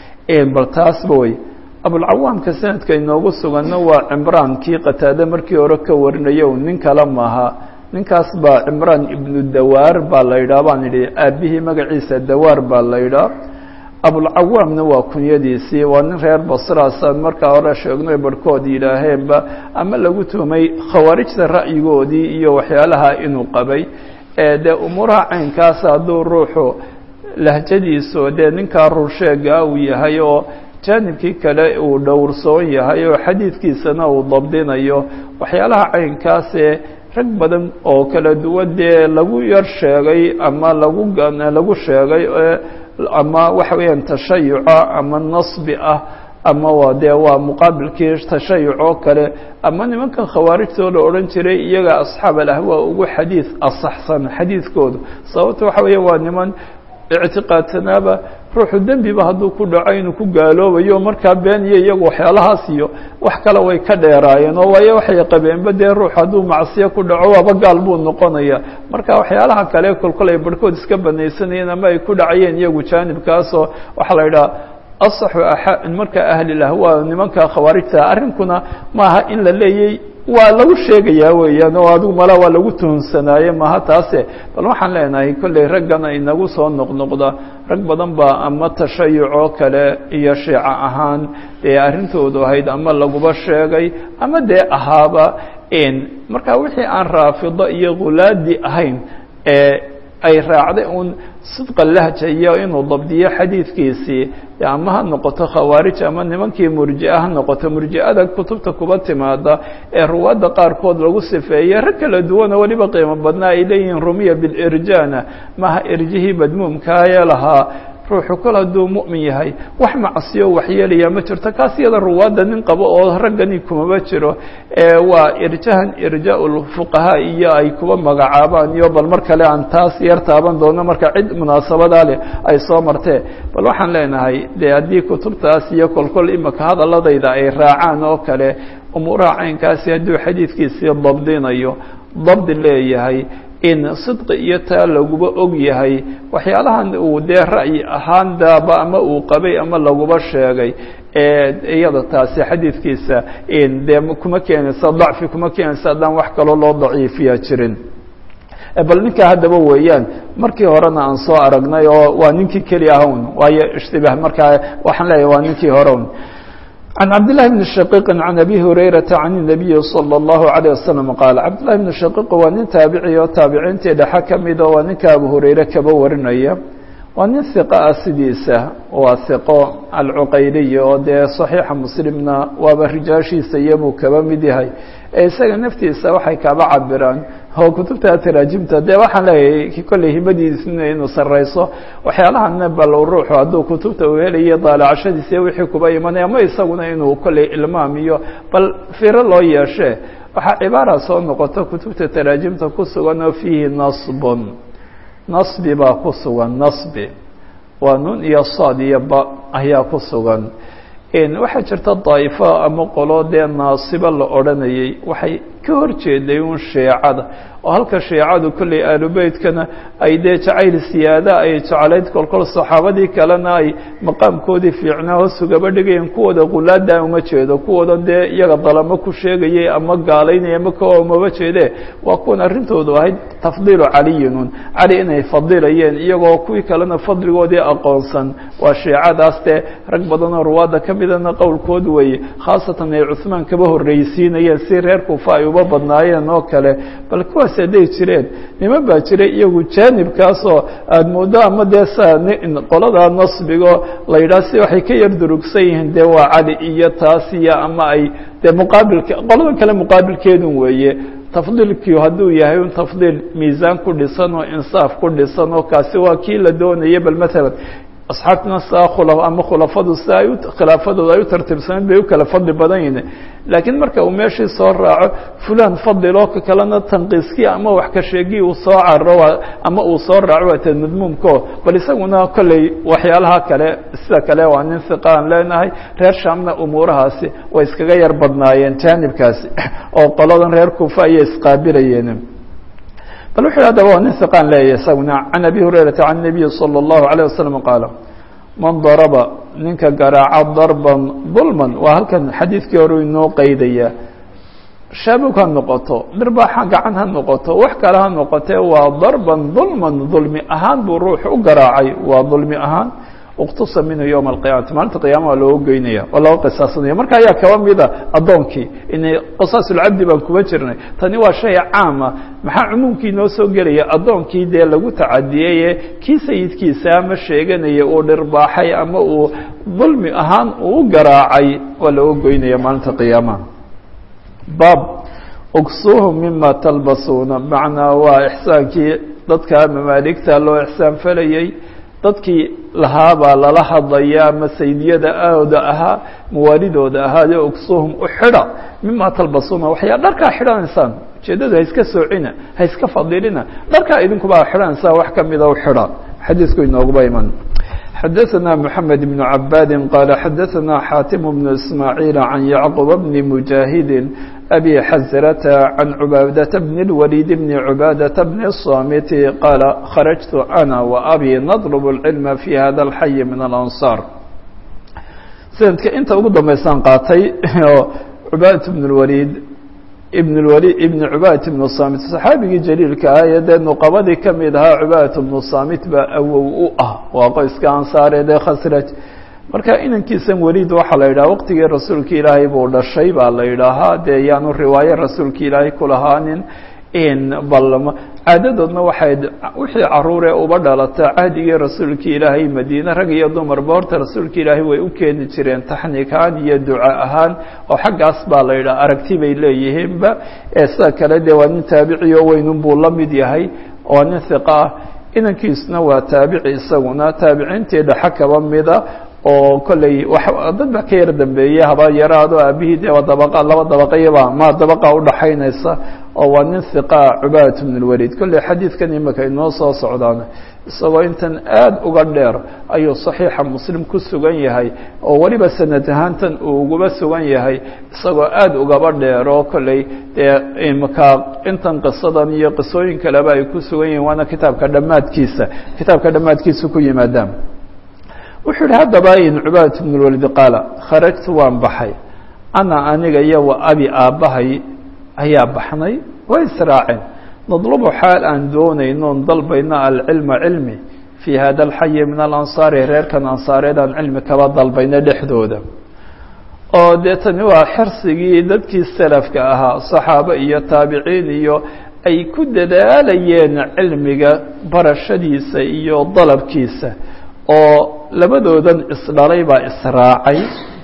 bal taasba wey abulcawaamka sanadka inoogu suganna waa cimraan kii qataade markii hore ka warinayo nin kale maaha ninkaas baa cimraan ibnu dawaar baa la yidhaha baan idhi aabihii magaciisa dawaar baa la yidhaha abulcawaamna waa kunyadiisii waa nin reer basraasaan markaa hore sheegno barhkood yidhaaheenba ama lagu tuhmay khawaarijta ra'yigoodii iyo waxyaalaha inuu qabay ee dee umuuraha caynkaas hadduu ruuxu lahjadiisu dee ninkaa rursheega uu yahay oo jaanibkii kale uu dhowrsoon yahay oo xadiidkiisana uu dabdinayo waxyaalaha caynkaasee rag badan oo kala duwan dee lagu yar sheegay ama lagu lagu sheegay ama waxa weeyaan tashayuca ama nasbi ah ama waa dee waa muqaabilkii tashayuc oo kale ama nimankan khawaarijtoo la odhan jiray iyaga asxaab alahwaa ugu xadiid asaxsan xadiidkoodu sababta waxa weeya waa niman ictiqaadsanaaba ruuxu dembiba hadduu ku dhaco inuu ku gaaloobayo markaa been iyo iyagu waxyaalahaas iyo wax kale way ka dheeraayeen oo waayo waxay qabeenba dee ruux hadduu macsiyo ku dhaco waaba gaal buu noqonaya marka waxyaalaha kale kolkol ay barhkood iska banaysanayeen ama ay ku dhacayeen iyagu jaanibkaasoo waxaa la yidhaha asaxu marka ahlilahwaa nimanka khawaarijta arrinkuna maaha in la leeyay waa lagu sheegayaa weeyaan oo adigu mala waa lagu tuhunsanaaye maha taase bal waxaan leenahay kolley raggana inagu soo noqnoqda rag badan baa ama tashayuc oo kale iyo shiica ahaan dee arrintoodu ahayd ama laguba sheegay ama dee ahaaba marka wixii aan raafido iyo khulaadi ahayn ee ay raacday uun sidqa lahja iyo inuu dabdiyo xadiidkiisii ama ha noqoto khawaarij ama nimankii murji'a ha noqoto murji'ada kutubta kuba timaada ee ruwaadda qaarkood lagu sifeeyey rag kala duwana weliba qiimo badnaa ay leeyihiin rumiya bilirjaana maha irjihii badmuumkaayee lahaa ruuxu kol hadduu mu'min yahay wax macsiyo waxyeelaya ma jirto kaas iyada ruwaadda nin qabo oo raggani kumaba jiro waa irjahan irjaa fuqahaa iyo ay kuba magacaabaan iyo bal mar kale aan taas yar taaban doono marka cid munaasabadaa leh ay soo martee bal waxaan leenahay dee haddii kutubtaas iyo kolkol imaka hadaladayda ay raacaan oo kale umuuraha caynkaasi hadduu xadiidkiisii dabdinayo dabdi leeyahay in sidqi iyo taa laguba og yahay waxyaalahan uu dee ra'yi ahaan daaba ama uu qabay ama laguba sheegay iyada taasi xadiidkiisa dee kuma keenaysa dacfi kuma keenaysa haddaan wax kaloo loo daciifiya jirin bal ninkaa haddaba weeyaan markii horena aan soo aragnay oo waa ninkii keli ahawn waayo ishtibaah markaa waxaan leeyahay waa ninkii hore un عن عبد الله بن الشقيق عن أبي هريرة عن النبي صلى الله عليه وسلم قال عبد الله بن الشقيق waa nin taaبعي oo taaبiciinteeda xa ka mida waa ninka abu hurayre kaba warinaya waa nin ثiqo ah sidiisa waa ثiqo alcuqayliya oo dee صaxiixa muslimna waaba rijaashiisa iyabuu kaba mid yahay ee isaga naftiisa waxay kaba cabiraan oo kutubta taraajimta dee waxaan leeyahay kolley himadiisna inuu sarrayso waxyaalahan bal ruuxu hadduu kutubta uu helayo daalacashadiisa wixii kuba imanaya ama isaguna inuu kolley ilmaamiyo bal firo loo yeeshe waxaa cibaara soo noqoto kutubta taraajimta ku sugan oo fiihi nasbun nasbi baa ku sugan nasbi waa nun iyo saad iyo ba ayaa ku sugan waxaa jirta daa'ifo ama qolo dee naasibo la odhanayay waxay ka hor jeeday un sheecada oo halka sheecadu kolley aalubeytkana ay dee jacayl siyaada ay jeclayd kolkol saxaabadii kalena ay maqaamkoodii fiicnaa hoos ugaba dhigayeen kuwooda qulaada uma jeedo kuwooda dee iyaga dalamo ku sheegayay ama gaalaynaya ama kawa umaba jeede waa kuwan arrintoodu ahayd tafdiilu caliyinun cali inay fadilayeen iyagoo kuwii kalena fadligoodii aqoonsan waa sheecadaas dee rag badanoo ruwaadda ka midana qowlkood weeye khaasatan ay cuhmaan kaba horreysiinayeen si reer kufa ay uba badnaayeen oo kale bal kuwaas hadday jireen niman baa jiray iyagu jaanibkaasoo aada mooddo ama dee saa qoladaa nasbigo la yidhaah si waxay ka yar durugsan yihiin dee waa cali iyo taasiya ama ay dee muqaabilka qolada kale muqaabilkeedun weeye tafdiilkii hadduu yahay un tafdiil miisaan ku dhisan oo insaaf ku dhisan oo kaasi waa kii la doonaya bal maalan asxaabtuna saa khula ama khulafadu si ay u khilaafadooda ay u tartiibsanayd bay u kala fadli badan yihiin laakiin marka uu meeshii soo raaco fulan fadiloo ka kalena tanqiiskii ama wax ka sheegii uu soo carro ama uu soo raaco waa ta madmuumko bal isaguna kolley waxyaalaha kale sida kale waa nin hiqa aan leenahay reer shaamna umuurahaasi way iskaga yar badnaayeen jaanibkaasi oo qoladan reer kufa ayay isqaabilayeen bal wuxuu hadaba waa nin hiqaan leeyahay isaguna can abi hurayrata can nabiyi salى اllahu عalيه wasalam qaala man daraba ninka garaaca darban dulman waa halkan xadiidkii hore inoo qeydaya shaabug ha noqoto dhirbaaxa gacan ha noqoto wax kale ha noqotee waa darban dulman dulmi ahaan buu ruux u garaacay waa dulmi ahaan اktusa minhu yowma alqiyamati maalinta qiyama waa looga geynaya oo looga qisaasanaya marka ayaa kaba mida addoonkii inay qisaasulcabdi baan kuba jirnay tani waa shay caama maxaa cumuumkii noo soo gelaya addoonkii dee lagu tacadiyeye kii sayidkiisa ama sheeganaya uu dhirbaaxay ama uu dulmi ahaan uu u garaacay waa looga goynaya maalinta qiyaamaha baab uksuuhum mima talbasuuna macnaa waa ixsaankii dadka mamaaligta loo ixsaan falayay dadkii lahaabaa lala hadlaya ama saydiyada ooda ahaa muwaalidooda ahaade uksuuhum u xidha mima talbasuuna waxyaa dharkaa xidhanaysaan ujeeddadu ha iska soocina ha iska fadilina dharkaa idinkubaa xidhanaysaan wax kamida u xidha xadiisku inooguba iman xadaثna mحamed بن cabaadi qaala xadaثna xaatim بن ismaaعiil can yacquba bni mujaahidi أbي xزرة عن عباadة بن الوليد بن عباadة بن الصامت قال خرجت أنا وأbي نطلب العلم في هذا الحي من الأنصار سندka inta ugu dambaysan qaatay عباadة بن الوليد بن الوليد بن عباadة بن الصامت صxaabigii جليilka ah ee dee نqabadii kamid ahaa عباadة بن الصامت baa awow u ah waa qoyska ansaareed ee khasraj marka inankiisan weliid waxaa la yidhaha waqtigii rasuulka ilaahay buu dhashay baa la yidhaahaa dee yaanu riwaayo rasuulka ilaahay ku lahaanin bal caadadoodna waxay wixii caruuree uba dhalata cahdigii rasuulka ilaahay madiine rag iyo dumarba horta rasuulka ilaahay way u keeni jireen taxniik ahaan iyo duca ahaan oo xaggaas baa la yidhaha aragti bay leeyihiinba ee sida kale dee waa nin taabiciyo weynun buu la mid yahay oo nin hiqa ah inankiisna waa taabici isaguna taabiciintii dhaxa kaba mida oo kolley dad ba ka yar dambeeyey haba yaraado aabihii dee waa dabaqa laba dabaqayaba ma dabaqa udhaxaynaysa oo waa nin hiqa cubaadat bn اlwalid kolley xadiidkan imika inoo soo socdaan isagoo intan aad uga dheer ayuu صaxiixa muslim ku sugan yahay oo weliba sanad ahaantan uu uguba sugan yahay isagoo aad ugaba dheer oo kolley dee imika intan qisadan iyo qisooyin kaleba ay ku sugan yihiin waana kitaabka dhammaadkiisa kitaabka dhammaadkiisa ku yimaadaan wuxuu yihi haddaba in cubaadat bn اlwalid qaala kharajtu waan baxay ana aniga iyo wa abi aabbahay ayaa baxnay way israaceen nadlubu xaal aan doonaynoon dalbayna alcilma cilmi fii hada alxayi min alansaari reerkan ansaareed aan cilmi kaba dalbayna dhexdooda oo dee tani waa xirsigii dadkii salafka ahaa saxaabo iyo taabiciin iyo ay ku dadaalayeen cilmiga barashadiisa iyo dalabkiisa oo labadoodan isdhalay baa israacay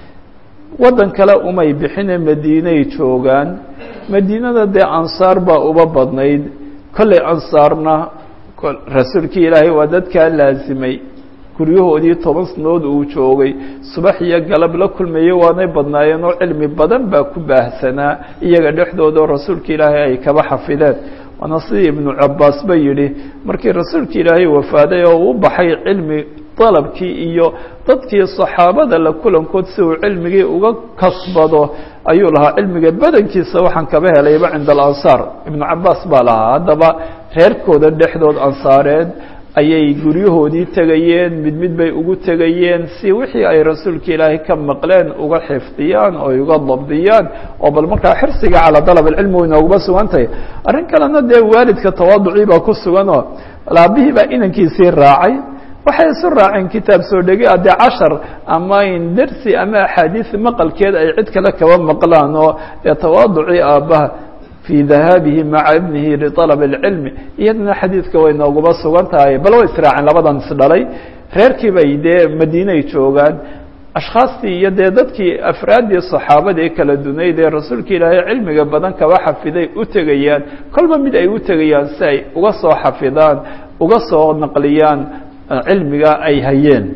waddan kale umay bixine madiinay joogaan madiinada dee ansaar baa uba badnayd kollay ansaarna rasuulkii ilaahay waa dadkaa laasimay guryahoodii toban sanood uu joogay subax iyo galab la kulmayey waanay badnaayeen oo cilmi badan baa ku baahsanaa iyaga dhexdooda oo rasuulka ilaahay ay kaba xafideen waana sidii ibnu cabaas ba yidhi markii rasuulka ilaahay wafaaday oo uu baxay cilmi dalabkii iyo dadkii saxaabada la kulankood si uu cilmigii uga kasbado ayuu lahaa cilmiga badankiisa waxaan kaba helayba cinda alansaar ibnu cabaas baa lahaa haddaba reerkooda dhexdood ansaareed ayay guryahoodii tegayeen mid mid bay ugu tegayeen si wixii ay rasuulka ilaahay ka maqleen uga xifdiyaan oo uga dabdiyaan oo bal markaa xirsiga calaa dalab alcilmi way nooguba sugan tahay arrin kalena dee waalidka tawaaducii baa ku suganoo laabihii baa inankiisii raacay waxay isu raaceen kitaab soo dhegi adee cashar ama in dersi ama axaadiis maqalkeed ay cid kale kaba maqlaan oo dee tawaaducii aabbaha في ذهابه مع ابنه لطلب العلم iyadana xadiidka way nooguba sugan tahay bal way israaceen labadan isdhalay reerkii bay dee madiinay joogaan ashkhaastii iyo dee dadkii afraaddii saxaabada ee kala dunayd ee rasuulka ilaahay cilmiga badan kaba xafiday u tegayaan kolba mid ay u tegayaan si ay uga soo xafidaan uga soo naqliyaan cilmiga ay hayeen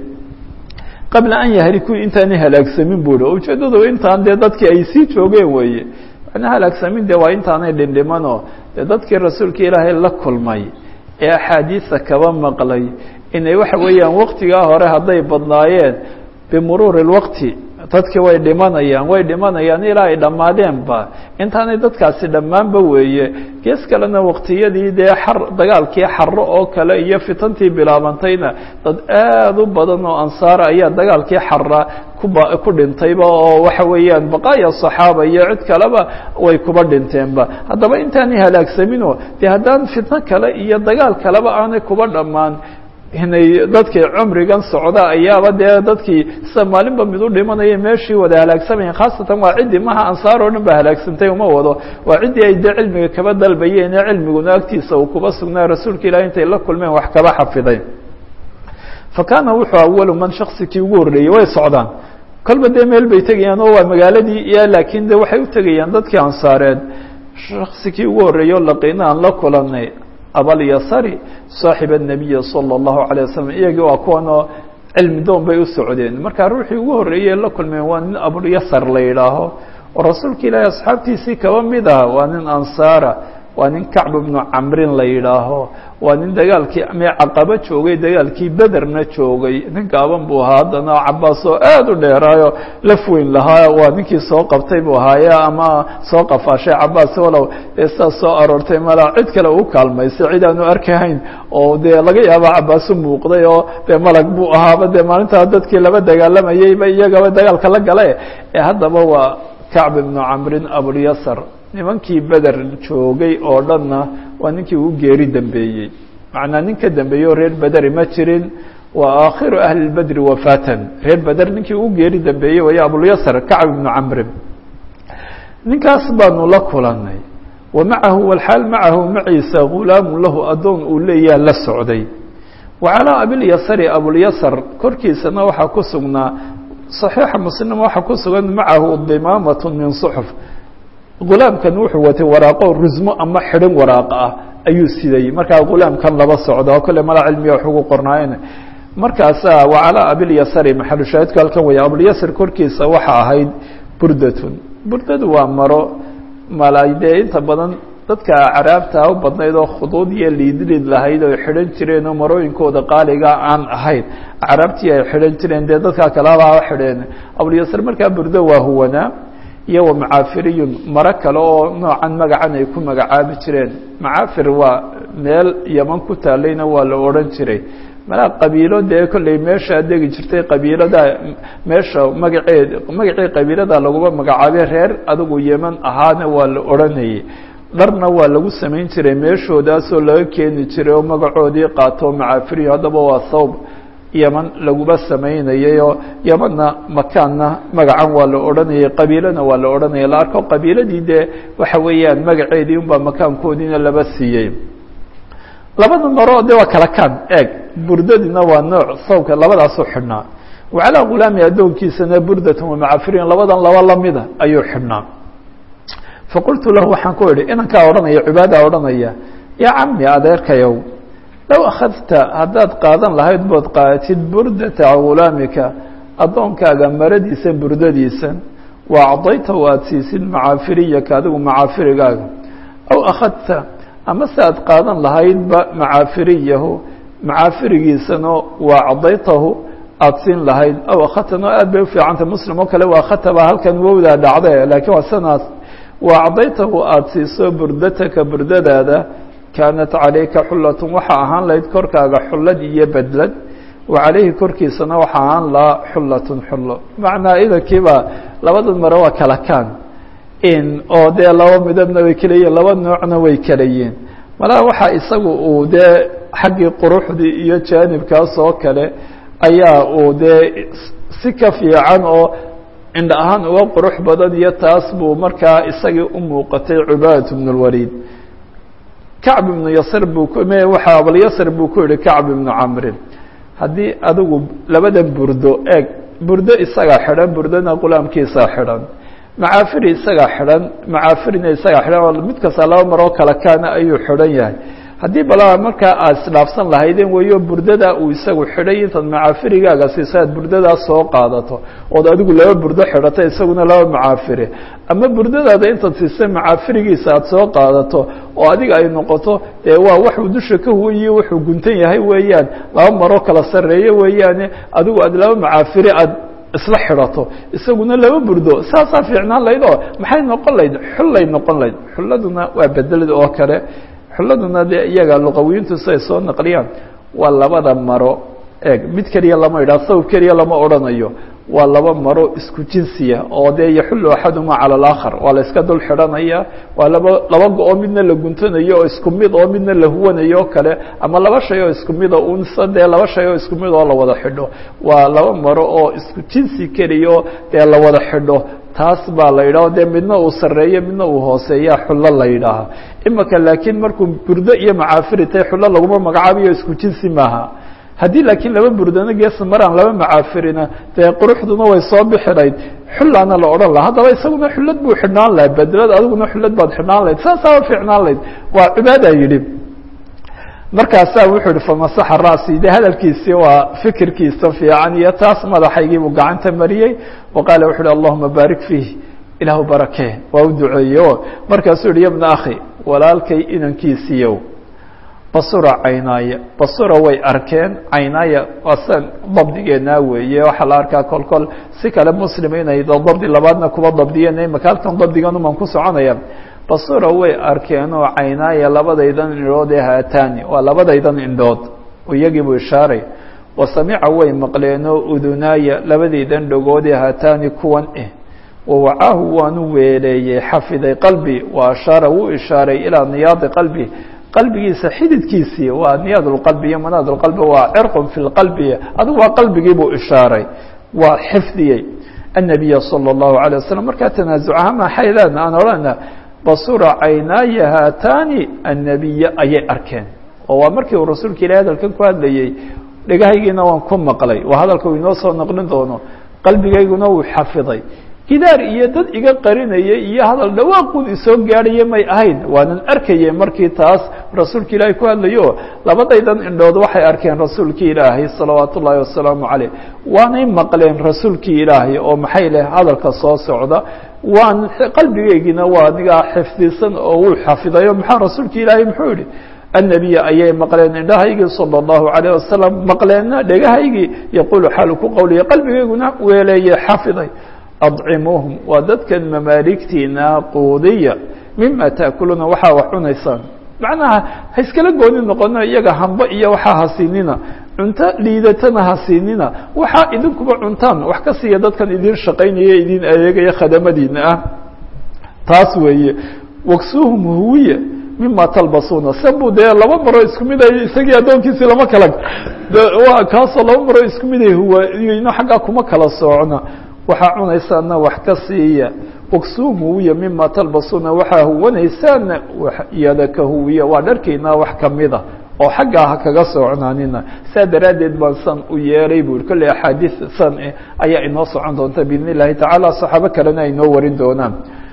qabla an yahriku intaanay halaagsamin buuhi ujeeddadu intaan dee dadkii ay sii joogeen weeye ana halaagsamin de waa intaanay dhindhimanoo dee dadkii rasuulka ilaahay la kulmay ee axaadiisa kaba maqlay inay waxa weeyaan waqtigaa hore hadday badnaayeen bimuruuri lwaqti dadkii way dhimanayaan way dhimanayaan ilaa ay dhammaadeenba intaanay dadkaasi dhammaanba weeye gees kalena waqtiyadii dee xar dagaalkii xarro oo kale iyo fitantii bilaabantayna dad aad u badan oo ansaara ayaa dagaalkii xarra kuba ku dhintayba oo waxa weeyaan baqaaya saxaaba iyo cid kaleba way kuba dhinteenba haddaba intaanay halaagsaminoo dee haddaan fitno kale iyo dagaal kaleba aanay kuba dhammaan inay dadkii cumrigan socda ayaaba dee dadkii sida maalinba mid u dhimanaya meeshii wada halaagsamayeen khaasatan waa ciddii maha ansaar oo dhan ba halaagsantay uma wado waa ciddii ay dee cilmiga kaba dalbayeen ee cilmiguna agtiisa uu kuba sugnaa rasuulka ilahi intay la kulmeen wax kaba xafiday fa kaana wuxuu awalu man shaksikii ugu horreeyey way socdaan kolba dee meel bay tegayaan oo waa magaaladii iyo laakiin de waxay u tegayaan dadkii ansaareed shaksikii ugu horreeyey oo laqiina aan la kulanay abalyasari saaxib الnabiyi salى الlahu عalيه waslm iyagii waa kuwanoo cilmi doon bay u socdeen markaa ruuxii ugu horreeyey la kulmeen waa nin abulyasar la yidhaaho oo rasuulka ilaahi asxaabtiisii kaba mid ah waa nin ansaara waa nin kacb bnu camrin la yidhaaho waa nin dagaalkii mee caqaba joogay dagaalkii bederna joogay nin gaaban buu ahaa haddana cabaas oo aad u dheeraayo laf weyn lahaa waa ninkii soo qabtay buu ahaaye ama soo qafaashay cabaas walow dee sidaas soo aroortay mala cid kale u kaalmaysay cid aanu arkahayn oo dee laga yaaba cabaas u muuqday oo dee malag buu ahaaba dee maalintaa dadkii laba dagaalamayeyba iyagaba dagaalka la gala ee haddaba waa kacb ibnu camrin abulyasar nimankii beder joogay oo dhanna waa ninkii ugu geeri dambeeyey macnaa nin ka dambeeyey oo reer bederi ma jirin waa aakhiru ahli lbedri wafaatan reer beder ninkii ugu geeri dambeeyey waya abulyasar kacb ibnu camrin ninkaas baanu la kulanay wa macahu walxaal macahu maciisa gulaamu lahu addoon uu leeyaha la socday wa calaa abilyasari abulyasar korkiisana waxaa ku sugnaa صaxiixa muslim waxaa ku sugan macahu dimaamat min suxuf gulaamkan wuxuu watay waraaqo rusmo ama xidhan waraaqa ah ayuu siday markaa gulaamkan laba socda oo kale mala cilmiga wax ugu qornaayeen markaasaa wacalaa abilyasari maxalu shaahidku halkan waya abulyasar korkiisa waxa ahayd burdatun burdadu waa maro malaydee inta badan dadka acraabta u badnayd oo khuduud iyo liidliid lahayd oo xidhan jireen oo marooyinkooda qaaliga aan ahayn acraabtii ay xidhan jireen dee dadka kalebaa xidheen abulyasar markaa burdo waa huwanaa iyo wa macaafiriyun maro kale oo noocan magacan ay ku magacaabi jireen macaafir waa meel yaman ku taalayna waa la odhan jiray malaa qabiilo dee kollay meeshaa degi jirtay qabiilada meesha magaceed magacii qabiilada laguma magacaabay reer adigu yeman ahaana waa la odhanayay dharna waa lagu samayn jiray meeshoodaasoo laga keeni jiray oo magacoodii qaato macaafiriyo haddaba waa thawb yaman laguba samaynayay oo yamanna makaanna magacan waa la odhanayay qabiilana waa la odhanaya la arko qabiiladii dee waxa weeyaan magaceedii unbaa makaankoodiina laba siiyey labada maro de waa kala kaan eeg burdadina waa nooc sawbka labadaasoo xidhnaa wacalaa ghulaami addoonkiisana burdatan wamacafiriin labadan laba lamida ayuu xidhnaa faqultu lahu waxaan ku idhi inankaa odhanaya cibaadaa odhanaya yaa cami adeerkayow low akhadta haddaad qaadan lahayd bood qaadatid burdata ghulaamika addoonkaaga maradiisa burdadiisa wa acdaytahu aada siisid macaafiriyaka adigu macaafirigaaga aw akhadta ama se aad qaadan lahaydba macaafiriyahu macaafirigiisana waa acdaytahu aada siin lahayd aw akhadtano aad bay ufiicantay muslim oo kale waa khataba halkan wowdaa dhacde laakiin waa sanaas wa acdaytahu aada siiso burdataka burdadaada kaanat calayka xullatun waxaa ahaan lahayd korkaaga xullad iyo bedlad wa calayhi korkiisana waxaa ahaan lahaa xullatun xullo macnaa idankiiba labada mare waa kala kaan in oo dee laba midabna way kala yihiin laba noocna way kala yihiin malaha waxaa isagu uu dee xaggii quruxdii iyo jaanibkaas oo kale ayaa uu dee si ka fiican oo indha ahaan uga qurux badan iyo taas buu markaa isagii u muuqatay cubaadat bnu lwaliid kacb ibnu yasr buu me waxa abalyasr buu ku yihi kacb ibnu camrin haddii adigu labada burdo eeg burdo isagaa xidhan burdona qulaamkiisaa xidhan macaafiri isagaa xidhan macaafirina isagaa xidhan mid kasta laba maroo kala kaana ayuu xidhan yahay haddii balaa markaa aad isdhaafsan lahaydeen weeyo burdada uu isagu xidhay intaad macaafirigaaga siiso aad burdadaas soo qaadato ood adigu laba burdo xidhato isaguna laba macaafire ama burdadaada intaad siisa macaafirigiisa aad soo qaadato oo adiga ay noqoto dee waa waxuu dusha ka huwayiyo wuxuu guntan yahay weeyaan laba maroo kala sarreeyo weeyaane adigu aad laba macaafire aad isla xidhato isaguna laba burdo saasaa fiicnaan lahayd oo maxay noqon lahayd xullay noqon lahayd xulladuna waa bedelid oo kale xulladuna dee iyaga luqawiyiintu siay soo naqliyaan waa labada maro eeg mid keliya lama idhaha sawb keliya lama odhanayo waa laba maro isku jinsiya oo dee yaxullu axaduma cala alaakhar waa la iska dul xidhanaya waa laba laba go-oo midna la guntanayo oo isku mid oo midna la huwanayo o kale ama laba shay oo isku mid oo unsa dee laba shay oo isku mid oo la wada xidho waa laba maro oo isku jinsi keliya oo dee la wada xidho taas baa la yidhaha dee midna uu sarreeyo midna uu hooseeya xullo la yidhaaha imaka laakiin markuu burdo iyo macaafiri tahay xullo laguma magacaabiyo isku jinsi maaha haddii laakiin laba burdana geesa maraan laba macaafirina dee quruxduna way soo bixi lahayd xullaana la odhan laha haddaba isaguna xullad buu xidhnaan lahay bedelad adiguna xullad baad xidhnaan lahayd saasaaba fiicnaan lahayd waa cibaadaa yidhi markaasaa wuxuu ihi famasaxa ra'si de hadalkiisii waa fikirkiisa fiican iyo taas madaxaygiibuu gacanta mariyey wa qaala wuxu uhi allahuma baarik fiih ilaahu barakee waa u duceeye o markaasuu yihi ya bna akhi walaalkay inankiisiiyow basura caynaaya basura way arkeen caynaaya waa san dabdigeenaa weeye waxaa la arkaa kol kol si kale muslim inay dabdi labaadna kuba dabdiyeen imaka halkan dabdiganumaan ku soconaya basura way arkeen oo caynaaya labadaydan indhood ee haataani waa labadaydan indhood iyagii buu ishaaray wa samica way maqleen oo udunaaya labadaydan dhagood ee haataani kuwan eh wawacaahu waanu weeleeyey xafiday qalbi wa ashaara wuu ishaaray ilaa niyaadi qalbi qalbigiisa xididkiisii waa niyaad اqalbi iyo manaad اqalbi waa cirqun fi اqalbi adigu waa qalbigii buu ishaaray waa xifdiyey الnabiya salى الlahu عalيه waslم markaa tanaasucaha maxaydan aan odhana basura caynaaya haatani الnabiya ayay arkeen oo waa markii uu rasuulka ilahi hadalkan ku hadlayey dhegahaygiina waan ku maqlay waa hadalka uu inoo soo naqlin doono qalbigayguna wuu xafiday gidaar iyo dad iga qarinaya iyo hadal dhawaaqun isoo gaadhaya may ahayn waanan arkayay markii taas rasuulka ilaahay ku hadlayo labadaydan indhood waxay arkeen rasuulkii ilaahay salawaatu ullaahi wasalaamu caleyh waanay maqleen rasuulkii ilaahay oo maxay leh hadalka soo socda waan qalbigaygina waa anigaa xifdisan oo wuu xafidayo maxaa rasuulkii ilaahay muxuu yihi النabiya ayay maqleen indhahaygii salى الlahu عalيه wasalam maqleenna dhegahaygii yaquulu xaalu ku qowliya qalbigayguna weeleeye xafiday adcimuuhum waa dadkan mamaaligtiina quudiya mima taأkuluuna waxaa wax cunaysaan macnaha ha iskala gooni noqono iyaga hamba iyo waxaa hasiinina cunto liidatana hasiinina waxaa idinkuba cuntaan wax ka siiya dadkan idin shaqaynaya idin adeegaya khadamadiina ah taas weeye waksuuhum huwiya mima talbasuuna sabuu dee laba maro isku mid ay isagii addoonkiisii lama kala waa kaasoo laba maro isku mid ay huwayno xaggaa kuma kala soocna waxaa cunaysaana wax ka siiya waqsuumuuya mima talbasuuna waxaa huwanaysaana iyada ka huwiya waa dharkiina wax kamida oo xaggaa ha kaga soocnaanina saa daraaddeed baan san u yeelay buu kolley axaadiis san ayaa inoo socon doonta biidn illahi tacaala saxaabo kalena ay inoo warin doonaan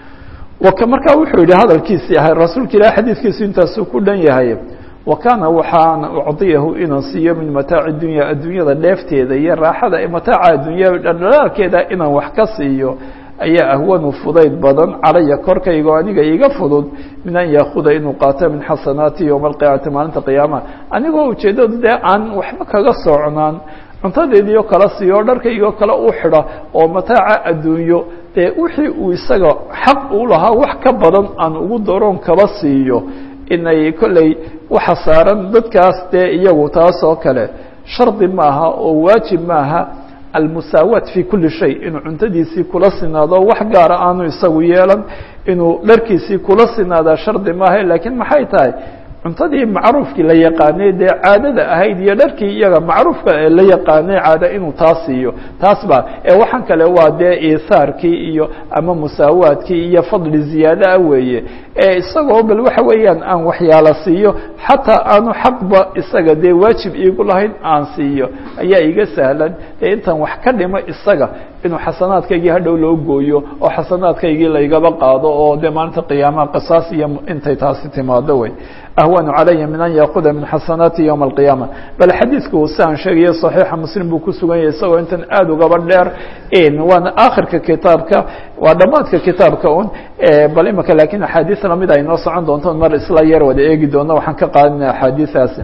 markaa wuxuu yihi hadalkiisii ahay rasuulka ilahi xadiidkiisu intaasuu ku dhan yahay wa kaana waxaana ucdiyahu inaan siiyo min mataaci dunya adduunyada dheefteeda iyo raaxada mataaca adduunya dhaldhalaalkeeda inaan wax ka siiyo ayaa ahwanu fudayd badan calaya korkaygo aniga iga fudud min an yaakuda inuu qaato min xasanaati yowma alqiyaamati maalinta qiyaama anigoo ujeeddadu dee aan waxba kaga soocnaan cuntadeediio kala siiyo dharkaygo kale u xidha oo mataaca adduunyo dee wixii uu isaga xaq u lahaa wax ka badan aan ugu daroon kaba siiyo inay kolley waxa saaran dadkaas dee iyagu taas oo kale shardi maaha oo waajib maaha almusaawaat fi kuli shay inuu cuntadiisii kula sinaado wax gaara aanu isagu yeelan inuu dharkiisii kula sinaadaa shardi maaha laakiin maxay tahay cuntadii macruufkii la yaqaanay dee caadada ahayd iyo dharkii iyaga macruufka ee la yaqaanay caada inuu taas siiyo taas baa ee waxaan kale waa dee iisaarkii iyo ama musaawaadkii iyo fadli ziyaada ah weeye ee isagoo bal waxa weeyaan aan waxyaala siiyo xataa aanu xaqba isaga dee waajib iigu lahayn aan siiyo ayaa iga sahlan ee intaan wax ka dhimo isaga inuu xasanaadkaygii hadhow loo gooyo oo xasanaadkaygii laygaba qaado oo dee maalinta qiyaamaha qisaas iyo intay taasi timaado wey ahwanu calaya min an yaakuda min xasanaati yowma alqiyaama bal xadiidku siaan sheegayo saxiixa muslim buu ku sugan yahay isagoo intan aada ugaba dheer waana aakhirka kitaabka waa dhammaadka kitaabka un bal imika lakin axaadiis lamid ay noo socon doonto mar isla yar wada eegi doono waxaan ka qaadana axaadiiaasi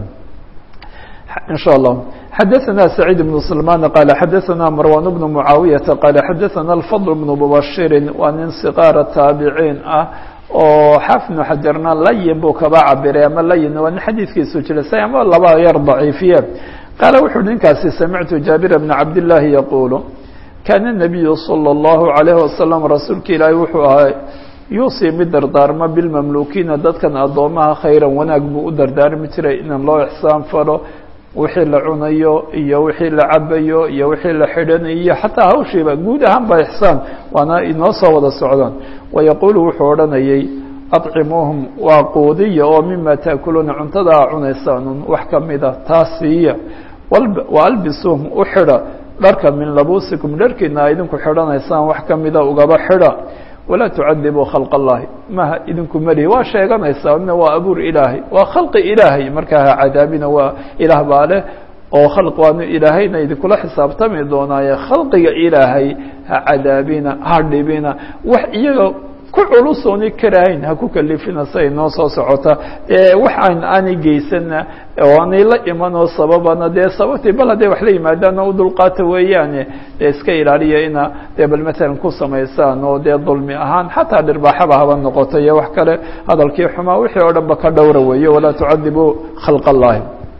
in sha allah xadaثna سacيid بن سلمان qال xadaثna marwan بن معaawiyaةa qال xadaثna الفضل بن مبشiri waa nin صqاara taabiciin ah oo xaafid بن xajarna layin buu kaba cabiray ama layin waa nin xadiidkiisu jilasay ama laba yar ضaciifiye qaala wuxu uhi ninkaasi samictu jaabir بن cabd الlahi yaqul kana النabiyu slى الlahu عalيه wasalam rasuulka ilaahi wuxuu ahaa yuusii mid dardaarma bilmamlukiina dadkan addoomaha khayra wanaag buu u dardaarmi jiray inaan loo ixsaan falo wixii la cunayo iyo wixii la cabayo iyo wixii la xidhanayo iyo xataa hawshiiba guud ahaan ba ixsaan waana inoo soo wada socdaan wayaquulu wuxuu odhanayay adcimuuhum waa quudiya oo mima taakuluuna cuntada a cunaysaanun wax kamida taas siiya waalbisuuhum u xidha dharka min labuusikum dharkiina a idinku xidhanaysaan wax kamida ugaba xidha walaa tucadibuu khalq اllahi maha idinku malihi waa sheeganaysaa ina waa abuur ilaahay waa khalqi ilaahay markaa ha cadaabina waa ilaah baa leh oo khalq waanu ilaahayna idinkula xisaabtami doonaaye khalqiga ilaahay ha cadaabina ha dhibina wax iyaga ku culusooni karahayn ha ku kalifina siay noo soo socota wax aan aanay geysana oo aanay la iman oo sababana dee sababtii bal hadday wax la yimaadaana u dulqaata weeyaane dee iska ilaaliya ina dee bal matalan ku samaysaan oo dee dulmi ahaan xataa dhirbaaxaba haba noqoto iyo wax kale hadalkii xumaa wixii oo dhan ba ka dhowra weeye walaa tucadibuu khalq allahi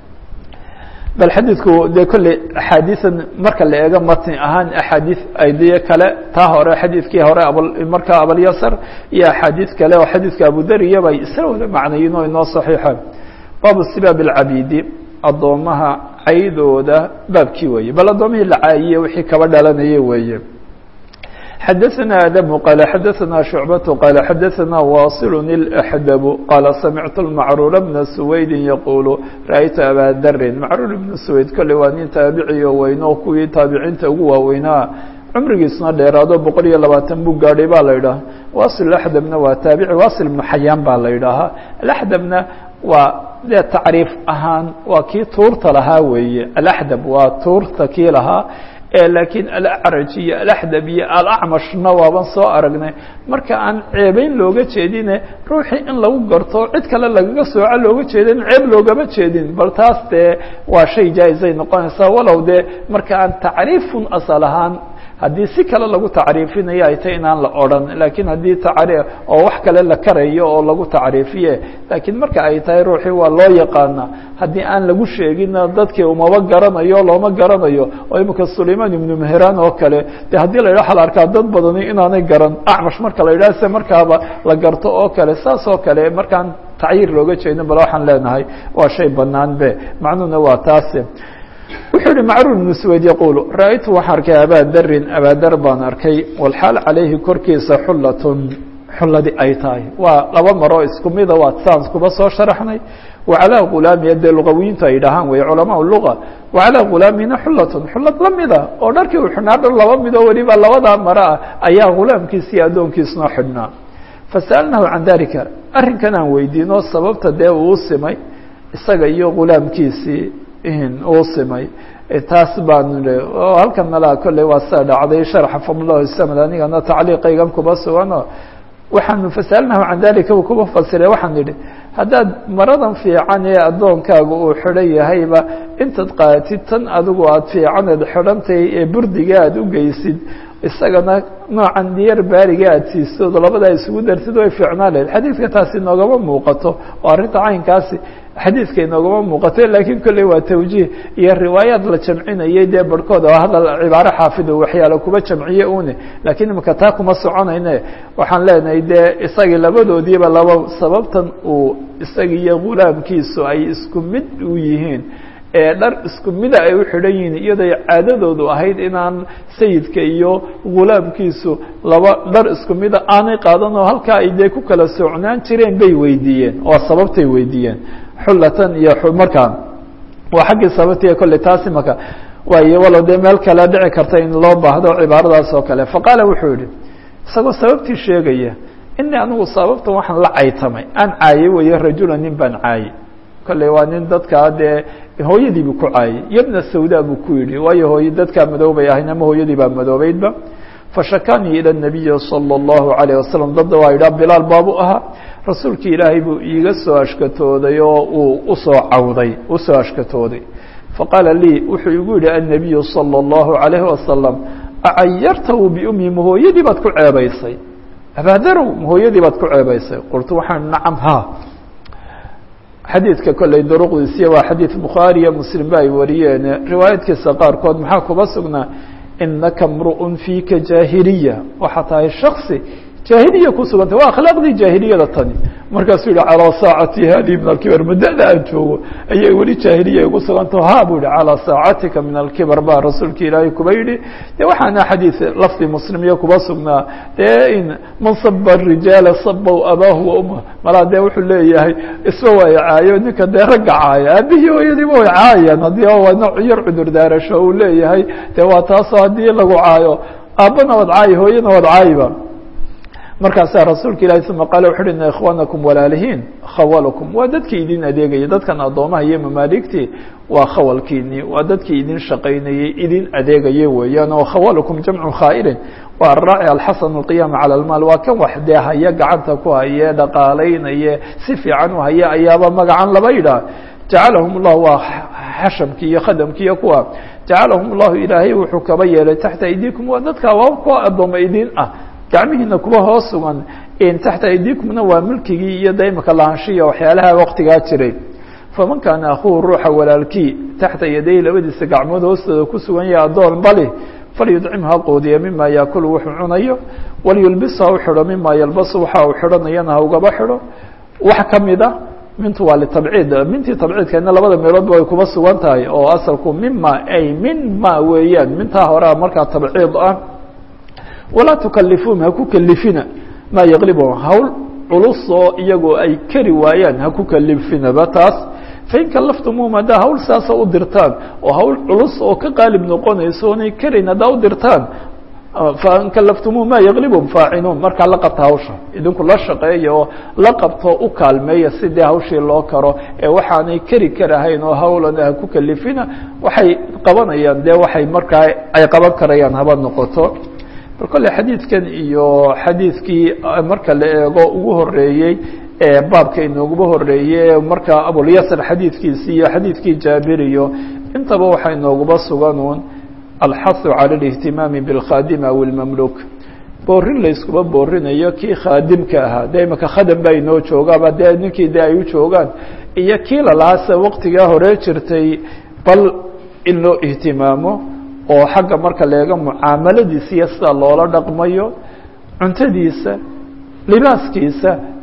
bal xadiidku dee kolley axaadiian marka la eego matni ahaan axaadiis aydiye kale taa hore xadiidkii hore markaa abalyasar iyo axaadiis kale oo xadiidka abudariya bay isla wada macnayiin oo inoo saxiixa baabu sibaab alcabiidi addoomaha caydooda baabkii weeye bal addoomihii la caayiye wixii kaba dhalanaya weeye xadaثna adم qال xadaثna شhuعbaة qال xadaثna waصل الأxdب qال samictu المacruur بna سwaydi yaqul raأytu abا dri macruur بna سwayd kole waa nin taabiciyo weyno kuwii taabiciinta ugu waaweynaa cumrigiisuna dheeraado boqol iyo labaatan buu gaadhay baa la idhaha waصل أxdبna waa taabici waصل بnu xayaan baa la idhaahaa aأxdبna waa dee tacriif ahaan waa kii tuurta lahaa weeye alaxdab waa tuurta kii lahaa laakiin alacraj iyo alaxdab iyo alacmashna waaban soo aragnay marka aan ceebeyn looga jeedine ruuxii in lagu garto cid kale lagaga sooco looga jeedin ceeb loogama jeedin bal taas dee waa shay jaa-isay noqonaysaa walow dee marka aan tacriifun asal ahaan haddii si kale lagu tacriifinayo ay tay inaan la odhan laakiin haddii tacri oo wax kale la karayo oo lagu tacriifiye laakiin marka ay tahay ruuxii waa loo yaqaana haddii aan lagu sheegina dadkii umaba garanayo looma garanayo oo imika sulayman ibnu mehraan oo kale de haddii la yidhaha la arkaa dad badani inaanay garan acmash marka la yidhaha se markaaba la garto oo kale saas oo kale markaan tacyiir looga jeedin bal waxaan leenahay waa shay banaan be macnuhuna waa taase wuxuu yihi macruur ibnu sweyd yaquulu ra-aytu waxaan arkay abaa darin abaadar baan arkay walxaal calayhi korkiisa xullatun xulladi ay tahay waa laba maroo isku mida waa saans kuba soo sharaxnay wacalaa khulaamiya dee luqawiyiintu ay dhahaan wey culamaa luga wacalaa khulaamina xullatun xullad la mida oo dharkii uu xidhnaa dhar laba midoo weliba labadaa maro ah ayaa khulaamkiisi iyo addoonkiisnoo xidhnaa fasa'alnahu can dalika arrinkan aan weydiino sababta dee uu simay isaga iyo khulaamkiisii uu simay taas baan oo halkan malaa kolley waa saa dhacday sharxa fadlullahi samad anigana tacliiqaygan kuba sugano waxaanu fasa'alnahu can dalika uu kuba fasiray waxaan idhi haddaad maradan fiican ee addoonkaaga uu xidhan yahayba intaad qaatid tan adigu aada fiicaneed xidhantahay ee burdiga aada u geysid isagana noocan diyar baariga aada siistood labadaa isugu dartid way fiicnaa lahayd xadiidka taasi noogama muuqato oo arrinta caynkaasi xadiidka inoogama muuqato laakiin kolley waa tawjiih iyo riwaayaad la jamcinayay dee barhkood oo hadal cibaaro xaafid oo waxyaalo kuba jamciye une laakiin imika taa kuma soconayne waxaan leenahay dee isagii labadoodiiba laba sababtan uu isagi iyo khulaamkiisu ay isku mid u yihiin ee dhar isku mida ay u xidhan yihiin iyaday caadadoodu ahayd inaan sayidka iyo khulaamkiisu laba dhar isku mida aanay qaadan oo halkaa ay dee ku kala socnaan jireen bay weydiiyeen oo sababtay weydiiyeen xullatan iyo markaa waa xaggii sababtiiya kolley taasi maka waayo walow dee meel kale dhici karta in loo baahdo cibaaradaas oo kale faqaala wuxuu yihi isagoo sababtii sheegaya inii anigu sababtan waxaan la caytamay aan caayay weeye rajula nin baan caayay kolley waa nin dadkaa dee hooyadii buu ku caayay yabna sawda buu ku yidhi waayo hooye dadkaa madoobay ahayn ama hooyadii baa madoobeydba fashakanii ilى الnabiyi salى الlahu عalيه wasalam dadda waa yidhaha bilaal baabu ahaa rasuulkii ilaahay buu iiga soo ashkatooday oo uu usoo cawday usoo ashkatooday faqaala lii wuxuu igu yihi الnabiyu salى الlahu عalayه wasalam acayartahu biumi ma hooyadii baad ku ceebaysay abaadarow ma hooyadii baad ku ceebaysay qultu waxaan nacam ha xadiidka kolley duruqdiisiya waa xadiid bukhaariya muslim ba ay wariyeen riwaayadkiisa qaarkood maxaa kuba sugnaa inaka mru'un fiika jaahiliya waxaa tahay shaksi jaahiliya ku sugantay waa akhlaaqdii jaahiliyada tani markaasuu yihi calىa saacati hadihi min alkibar muddada aan joogo ayay weli jaahiliya igu sugantaho ha buu yihi calىa saacatika min alkibar baa rasuulka ilaahay kuba yidhi de waxaana xadiid lafdi muslimiya kuba sugnaa dee in man saba rijaala sabow abaahu wa umah malaa dee wuxuu leeyahay isba way caayo ninka dee ragga caaya aabihii hooyadiiba way caayaan haddii waa nooc yar cudur daarasho uu leeyahay dee waa taasoo haddii lagu caayo aabbana wad caayi hooyana wad caayiba markaasaa rasuulka ilahi uma qaala wuxu uhi ina ikhwaanakum walaalihiin khawalakum waa dadkii idin adeegaya dadkan addoomaha iyo mamaaligtii waa khawalkiinii waa dadkii idin shaqaynayey idin adeegaya weeyaan oo khawalakum jamcu khaa'irin waa araaci alxasan alqiyaama cala almaal waa kan wax dee haya gacanta ku haye dhaqaalaynaye si fiican u haya ayaaba magacan laba yidhaah jacalahum llahu waa xashamkii iyo khadamkii iyo kuwa jacalahum llahu ilaahay wuxuu kaba yeelay taxta aydiikum waa dadka waa kuwa addooma idin ah gacmihiina kuwa hoos sugan taxta aydiikumna waa milkigii iyo da imaka lahaanshiya waxyaalaha waktigaa jiray faman kaana akhuhu ruuxa walaalkii taxta yaday labadiisa gacmood hoostooda ku sugan yahay addoon bali falyudcim ha qoodiya mima yaakulu wuxuu cunayo walyulbis ha u xidho mima yalbasu waxa uu xidhanayana ha ugaba xidho wax kamida mintu waa litabciid mintii tabciidkeedna labada meeloodba way kuba sugan tahay oo asalku mima ay minma weeyaan mintaa horea markaa tabciid ah walaa tukalifuum ha ku kalifina maa yaqlibhum hawl culus oo iyagoo ay kari waayaan ha ku kalifinaba taas fain kalaftumuum haddaa hawl saasa u dirtaan oo hawl culus oo ka qaalib noqonayso oonay karayn haddaa u dirtaan fain kalaftumuum maa yaqlibhum faacinuun markaa la qabta hawsha idinku la shaqeeya oo la qabto u kaalmeeya sidii hawshii loo karo ee waxaanay kari karahayn oo hawlana ha ku kalifina waxay qabanayaan dee waxay markaa ay qaban karayaan haba noqoto bal kolle xadiidkan iyo xadiidkii marka la eego ugu horeeyey ee baabka inooguba horeeyey markaa abulyasr xadiidkiisi iyo xadiidkii jaabir iyo intaba waxaa inooguba suganuun alxahu cala اlihtimaami biاlkhaadima aw اlmamluk boorin layskuba boorinayo kii khaadimka ahaa de imaka khadam baa inoo joogaaba dee ninkii de ay u joogaan iyo kii lalahaase waktigaa hore jirtay bal in loo ihtimaamo oo xagga marka leega mucaamaladiisa iyo sida loola dhaqmayo cuntadiisa libaaskiisa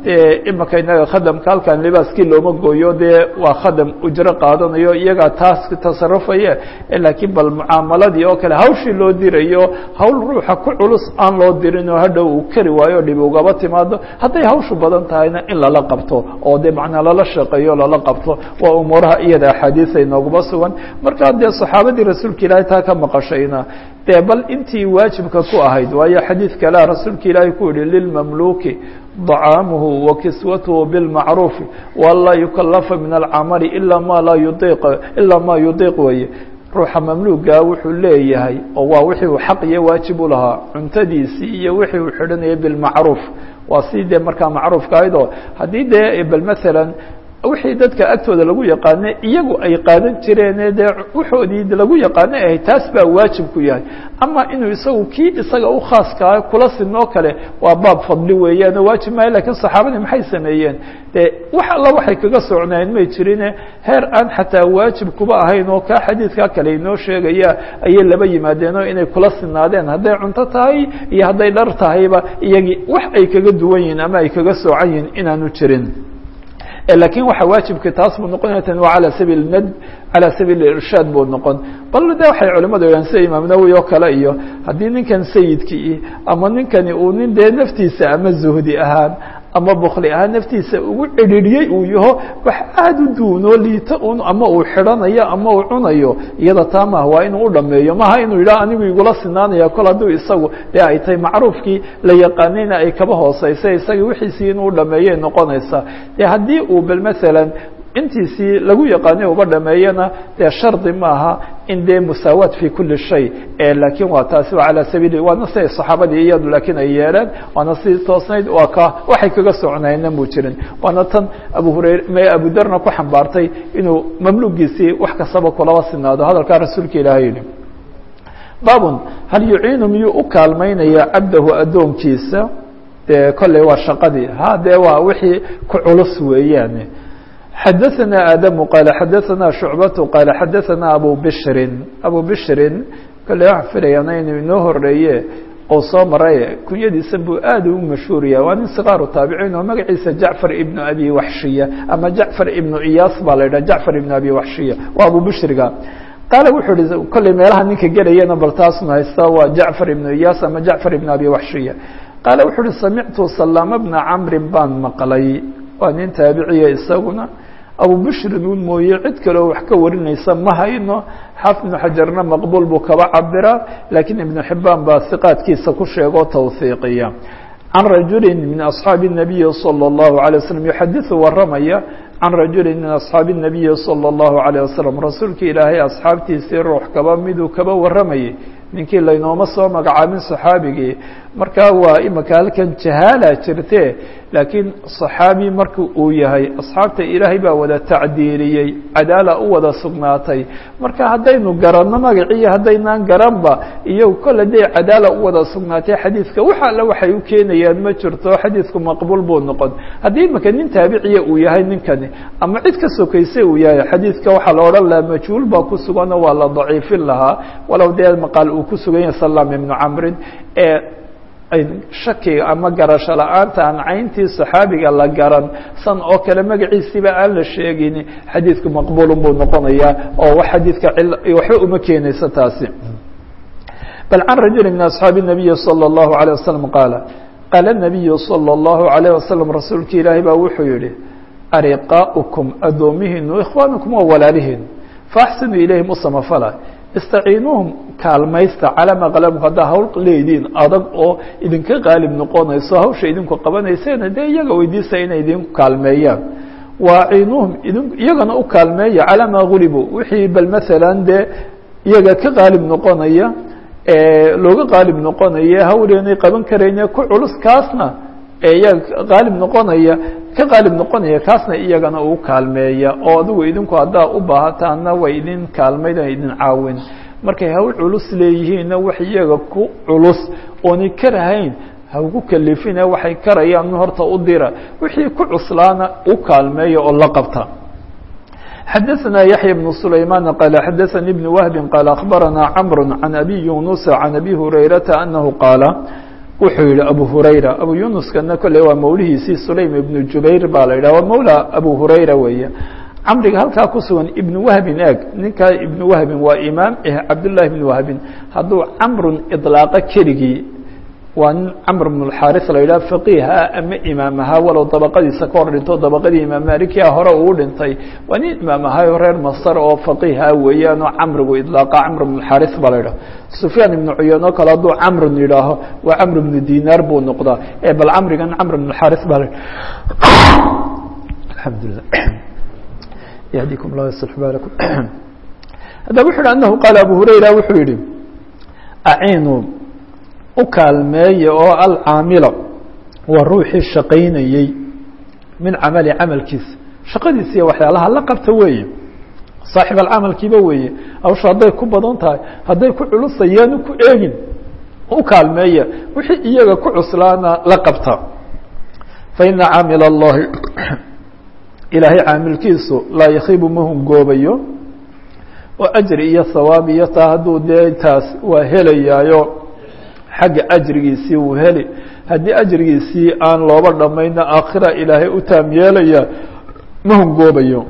dee imaka inaga khadamka halkan libaaskii looma gooyo dee waa khadam ujro qaadanayo iyagaa taas tasarufaya laakiin bal mucaamaladii oo kale hawshii loo dirayo hawl ruuxa ku culus aan loo dirin oo hadhow uu kari waayo dhib ugaba timaado hadday hawshu badan tahayna in lala qabto oo dee macnaa lala shaqeeyo lala qabto waa umuuraha iyada axaadiis ay nooguma sugan markaa dee saxaabadii rasuulka ilaahay taa ka maqashayna dee bal intii waajibka ku ahayd waayo xadiid kalea rasuulka ilaahay ku yihi lilmamluki طcaamuhu wakiswatuhu bilmacruufi waanlaa yukalafa min alcamali ilaa ma laa yudiiq ilaa ma yudiiq weye ruuxa mamluuga wuxuu leeyahay oo waa wixii uu xaq iyo waajib u lahaa cuntadiisii iyo wixii uu xidhanaya bilmacruuf waa si dee markaa macruufka ahayd oo haddii dee bal maalan wixii dadka agtooda lagu yaqaane iyagu ay qaadan jireene dee waxoodii lagu yaqaanay ahayd taas baa waajib ku yahay ama inuu isagu kii isaga u khaaska kula sinoo kale waa baab fadli weeyaan oo waajib maayo lakiin saxaabadii maxay sameeyeen dee wax alla waxay kaga socnaayeen may jirine heer aan xataa waajib kuba ahayn oo kaa xadiidkaa kale inoo sheegaya ayay laba yimaadeen oo inay kula sinaadeen hadday cunto tahay iyo hadday dhar tahayba iyagii wax ay kaga duwan yihiin ama ay kaga soocan yihiin inaanu jirin lakin waxa waajibka taas buu noqonaya tan waa calى sabiil nad calى sabiil irshaad buu noqon bal de waxay culimadu ogaan sida imaam nawowi oo kale iyo haddii ninkan sayidkii ama ninkani uu nin dee naftiisa ama zuhdi ahaan ama bukli ahaan naftiisa ugu cidhiidhiyey uu yaho wax aada u duunoo liito un ama uu xidhanayo ama uu cunayo iyada taa maha waa inuu u dhameeyo maha inuu yidhaha anigu igula sinaanaya kol hadduu isagu dee ay tahay macruufkii la yaqaanayna ay kaba hooseysa isagii wixiisii inuu u dhameeyay noqonaysa dee haddii uu bal maalan intiisii lagu yaqaanay uba dhameeyana dee shardi maaha in dee musaawaat fi kuli shay lakin waa taasi waa calى sabiili waana siday saxaabadii iyadu lakin ay yeeleen waana si toosnayd waa ka waxay kaga socnayna mu jirin waana tan abu hurayra m abudarna ku xambaartay inuu mamlugiisii wax kastaba kulaba sinaado hadalkaa rasuulka ilaahay yihi babun hal yuciinu miyuu u kaalmaynaya cabdahu addoonkiisa dee kolley waa shaqadii ha dee waa wixii ku culus weeyaan xadaثna aadamu qaala xadaثna shucbatu qaala xadaثna abu bishrin abu bishrin kale waxaan filayana inuu inoo horeeye oo soo maray kunyadiisa buu aad u mashhuur yahay waa nin sikaaru taabiciin oo magaciisa jacfar ibnu abi waxshiya ama jacfar ibnu iyaas baa la yidhaha jacfar ibnu abi waxshiya waa abu bishriga qaala wuxuu ihi kolley meelaha ninka gelayana bal taasna haysta waa jacfar ibnu iyaas ama jacfar ibnu abi waxshiya qaala wuxuu uhi samictu salaama bna camrin baan maqlay waa nin taabiciya isaguna abu bishrin un mooye cid kaleo wax ka warinaysa ma hayno xaafid ibnu xajarna maqbuul buu kaba cabiraa lakiin ibnu xibaan baa hiqaadkiisa ku sheegoo tawhiiqiya can rajuli min asxaabi الnabiyi salى الlahu عalيه waslm yuxadiثu waramaya can rajuli min asxaabi الnabiyi salى الlahu عalيه wasalam rasuulka ilaahay asxaabtiisii ruux kaba miduu kaba waramayay ninkii laynooma soo magacaabin saxaabigii markaa waa imika halkan jahaala jirte laakiin صaxaabi marka uu yahay asxaabta ilaahay baa wada tacdiiliyey cadaala u wada sugnaatay marka haddaynu garanno magaciiyo haddaynaan garanba iyo kole dee cadaala u wada sugnaatay xadiidka wax alle waxay u keenayaan ma jirto xadiidku maqbuul buu noqon haddii imika nin taabiciya uu yahay ninkani ama cid ka sokaysa uu yahay xadiidka waxaa la odhan lahaa majhuul baa ku suganoo waa la daciifin lahaa walow dee maqaal uu ku sugan yahay salaam ibnu camrin ee shakiga ama garasho la-aanta aan cayntii saxaabiga la garan san oo kale magaciisiiba aan la sheegin xadiidku maqbuulun buu noqonayaa oo wax xadiidka waxba uma keenayso taasi bal can rajuli min asxaabi الnabiyi salى الlahu عalيه wasalam qaala qaala الnabiyu salى الlahu عalيه wasalam rasuulka ilaahay baa wuxuu yihi ariqaa'ukum addoomihiinu ikhwaanukum waa walaalihiin faaxsinuu ilayhim u samafala istaciinuuhum kaalmaysta calaa maa qalabkum haddaa hawl leediin adag oo idinka qaalib noqonayso hawsha idinku qabanayseena dee iyaga weydiisa inay idinku kaalmeeyaan waaciinuuhum idin iyagana u kaalmeeya calaa maa gulibuu wixii bal maalan dee iyaga ka qaalib noqonaya looga qaalib noqonaya hawleenay qaban karayne ku culus kaasna iyaga qaalib noqonaya ka qaalib noqonaya kaasna iyagana uu kaalmeeya oo adigu idinku haddaa u baahataana way idin kaalmayn idin caawin markay hawl culus leeyihiinna wax iyaga ku culus oonay karahayn ha ugu kalifine waxay karayaan horta u dira wixii ku cuslaana u kaalmeeya oo la qabta xadaثna yaحya بن سulayman qala xadaثnي بن wهb qala aخbarana cmr can abi yunusa can abi hurayrata anahu qaala wuxuu yihi abu hurayra abu yunuskana kolley waa mawlihiisii sulaym ibnu jubayr baa la yidhah waa mawla abu hurayra weeye camriga halkaa ku sugan ibnu wahbin eeg ninkaa ibnu wahbin waa imaam ah cabdullahi ibnu wahbin hadduu camrun idlaaqa keligii waa nin camr bn اxaris la yidhah faqiha ama imaam ahaa walow dabaqadiisa ka hor dhinto dabaqadii imaam malikia hore uu dhintay waa nin imaam ahaayo reer masr oo faqiha weeyaan oo camrigu idlaaqa camr bn اxaris baa la yidhah sufyaan ibnu cuyan oo kale hadduu camrun yidhaaho waa camr bnu dinaar buu noqdaa ee bal camrigan camr bn اxaris baa la alxamdulilah yahdikum lah yslx baalakum haddaba wuxu yhi anahu qaala abu hurayra wuxuu yihi aciinu u kaalmeeye oo alcaamila waa ruuxii shaqaynayey min camali camalkiisa shaqadiisiiyo waxyaalaha la qabta weeye saaxib alcamalkiiba weeye hawsha hadday ku badan tahay hadday ku culusayaanu ku eegin u kaalmeeya wixii iyaga ku cuslaana la qabta faina caamil allahi ilaahay caamilkiisu laa yakiibu ma hungoobayo oo ajri iyo hawaab iyo taa hadduu dee taas waa helayaayo xagga ajrigiisii wuu heli haddii ajrigiisii aan looba dhamayna aakhira ilaahay u taam yeelaya ma hungoobayo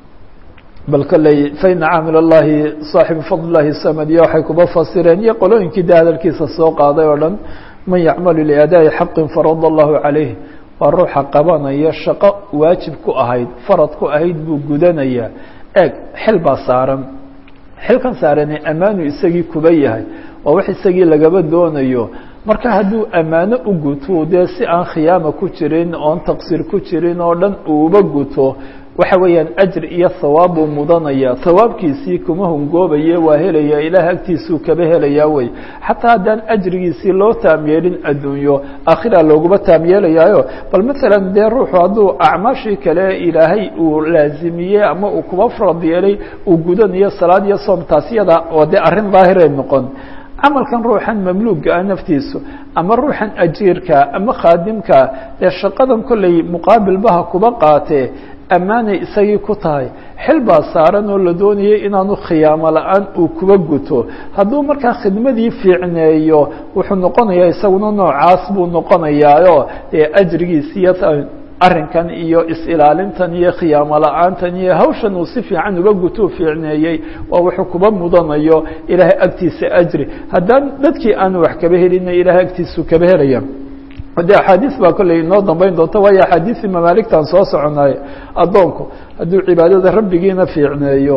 bal kolley faina caamil اllahi saaxibu fadl اllahi samadiya waxay kuba fasireen iyo qolooyinkii de hadalkiisa soo qaaday oo dhan man yacmalu liadaa'i xaqin farad allahu calayh waa ruuxa qabanaya shaqo waajib ku ahayd farad ku ahayd buu gudanayaa eeg xil baa saaran xilkan saarane ammaanu isagii kuba yahay waa wax isagii lagaba doonayo marka hadduu ammaano u guto dee si aan khiyaama ku jirin oon taqsiir ku jirin oo dhan uuba guto waxa weeyaan ajr iyo hawaab buu mudanaya hawaabkiisii kuma hungoobaye waa helaya ilaah agtiisuu kaba helayaa wey xataa haddaan ajrigiisii loo taam yeelin adduunyo aakhira looguma taam yeelayaayo bal maalan dee ruuxu hadduu acmaashii kale ilaahay uu laazimiyey ama uu kuba farad yeelay uu gudanayo salaad iyo soom taasiyada oo dee arrin daahiray noqon camalkan ruuxan mamluuga ah naftiisu ama ruuxan ajiirka ama khaadimka dee shaqadan kolley muqaabilbaha kuba qaatee ammaanay isagii ku tahay xil baa saaran oo la doonayay inaanu khiyaamo la-aan uu kuba guto hadduu markaa khidmadii fiicneeyo wuxuu noqonayaa isaguna noocaas buu noqonayaayo dee ajrigiisiiyo arrinkan iyo is-ilaalintan iyo khiyaamo la-aantan iyo hawshan uu si fiican uga gutuu fiicneeyey waa wuxuu kuba mudanayo ilaahay agtiisa ajri haddaan dadkii aanu wax kaba helina ilaahay agtiisuu kaba helaya de axaadiis baa kolley inoo dambeyn doonta waayo axaadiisii mamaaligtan soo soconaay addoonku hadduu cibaadada rabbigiina fiicneeyo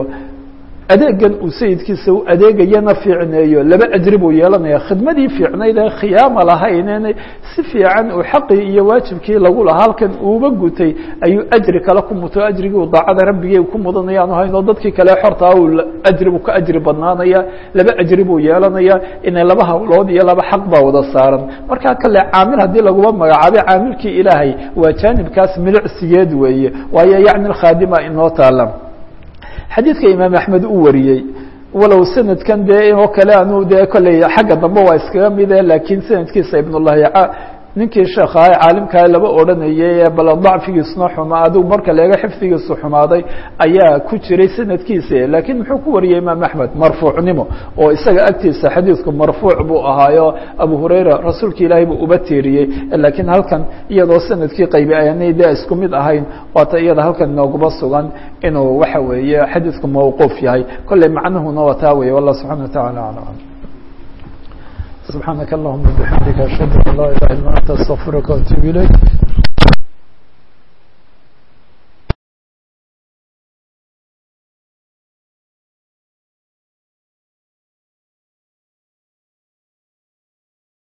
adeegan uu sayidkiisa u adeegayana fiicneeyo laba ajri buu yeelanaya khidmadii fiicnayd ee khiyaama lahayn si fiican uu xaqii iyo waajibkii lagu lahaa halkan uuba gutay ayuu ajri kale ku muto ajrigii uu daacada rabbigii ku mudanaya aanu hayn oo dadkii kale xortaa uu ajri buu ka ajri badnaanaya laba ajri buu yeelanaya inay laba hawlood iyo laba xaq baa wada saaran markaa kale caamil haddii laguba magacaabay caamilkii ilaahay waa jaanibkaas milicsigeed weeye waayo yacni alkhaadima inoo taala xadiidka imaam axmed uu wariyey walow sanadkan dee oo kale anu dee kolley xagga dambe waa iskaga mide laakiin sanadkiisa ibnullahi ninkii sheekha caalimkaa laba odhanayay bal dacfigiisuna xumaa adigu marka leega xifdigiisu xumaaday ayaa ku jiray sanadkiisa laakiin muxuu ku wariyey imaam axmed marfuucnimo oo isaga agtiisa xadiidku marfuuc buu ahaayo abu hurayra rasuulka ilaahay buu uba tiiriyey laakiin halkan iyadoo sanadkii qaybi aanay dee isku mid ahayn waata iyada halkan inooguma sugan inuu waxa weeye xadiidku mawquuf yahay kolley macnuhuna waa taa weye wallah subxana wataعala aclam سبحانك اللهم وبحمدك أشهد أن لا إله إلا أنت أستغفرك وأتوب إليك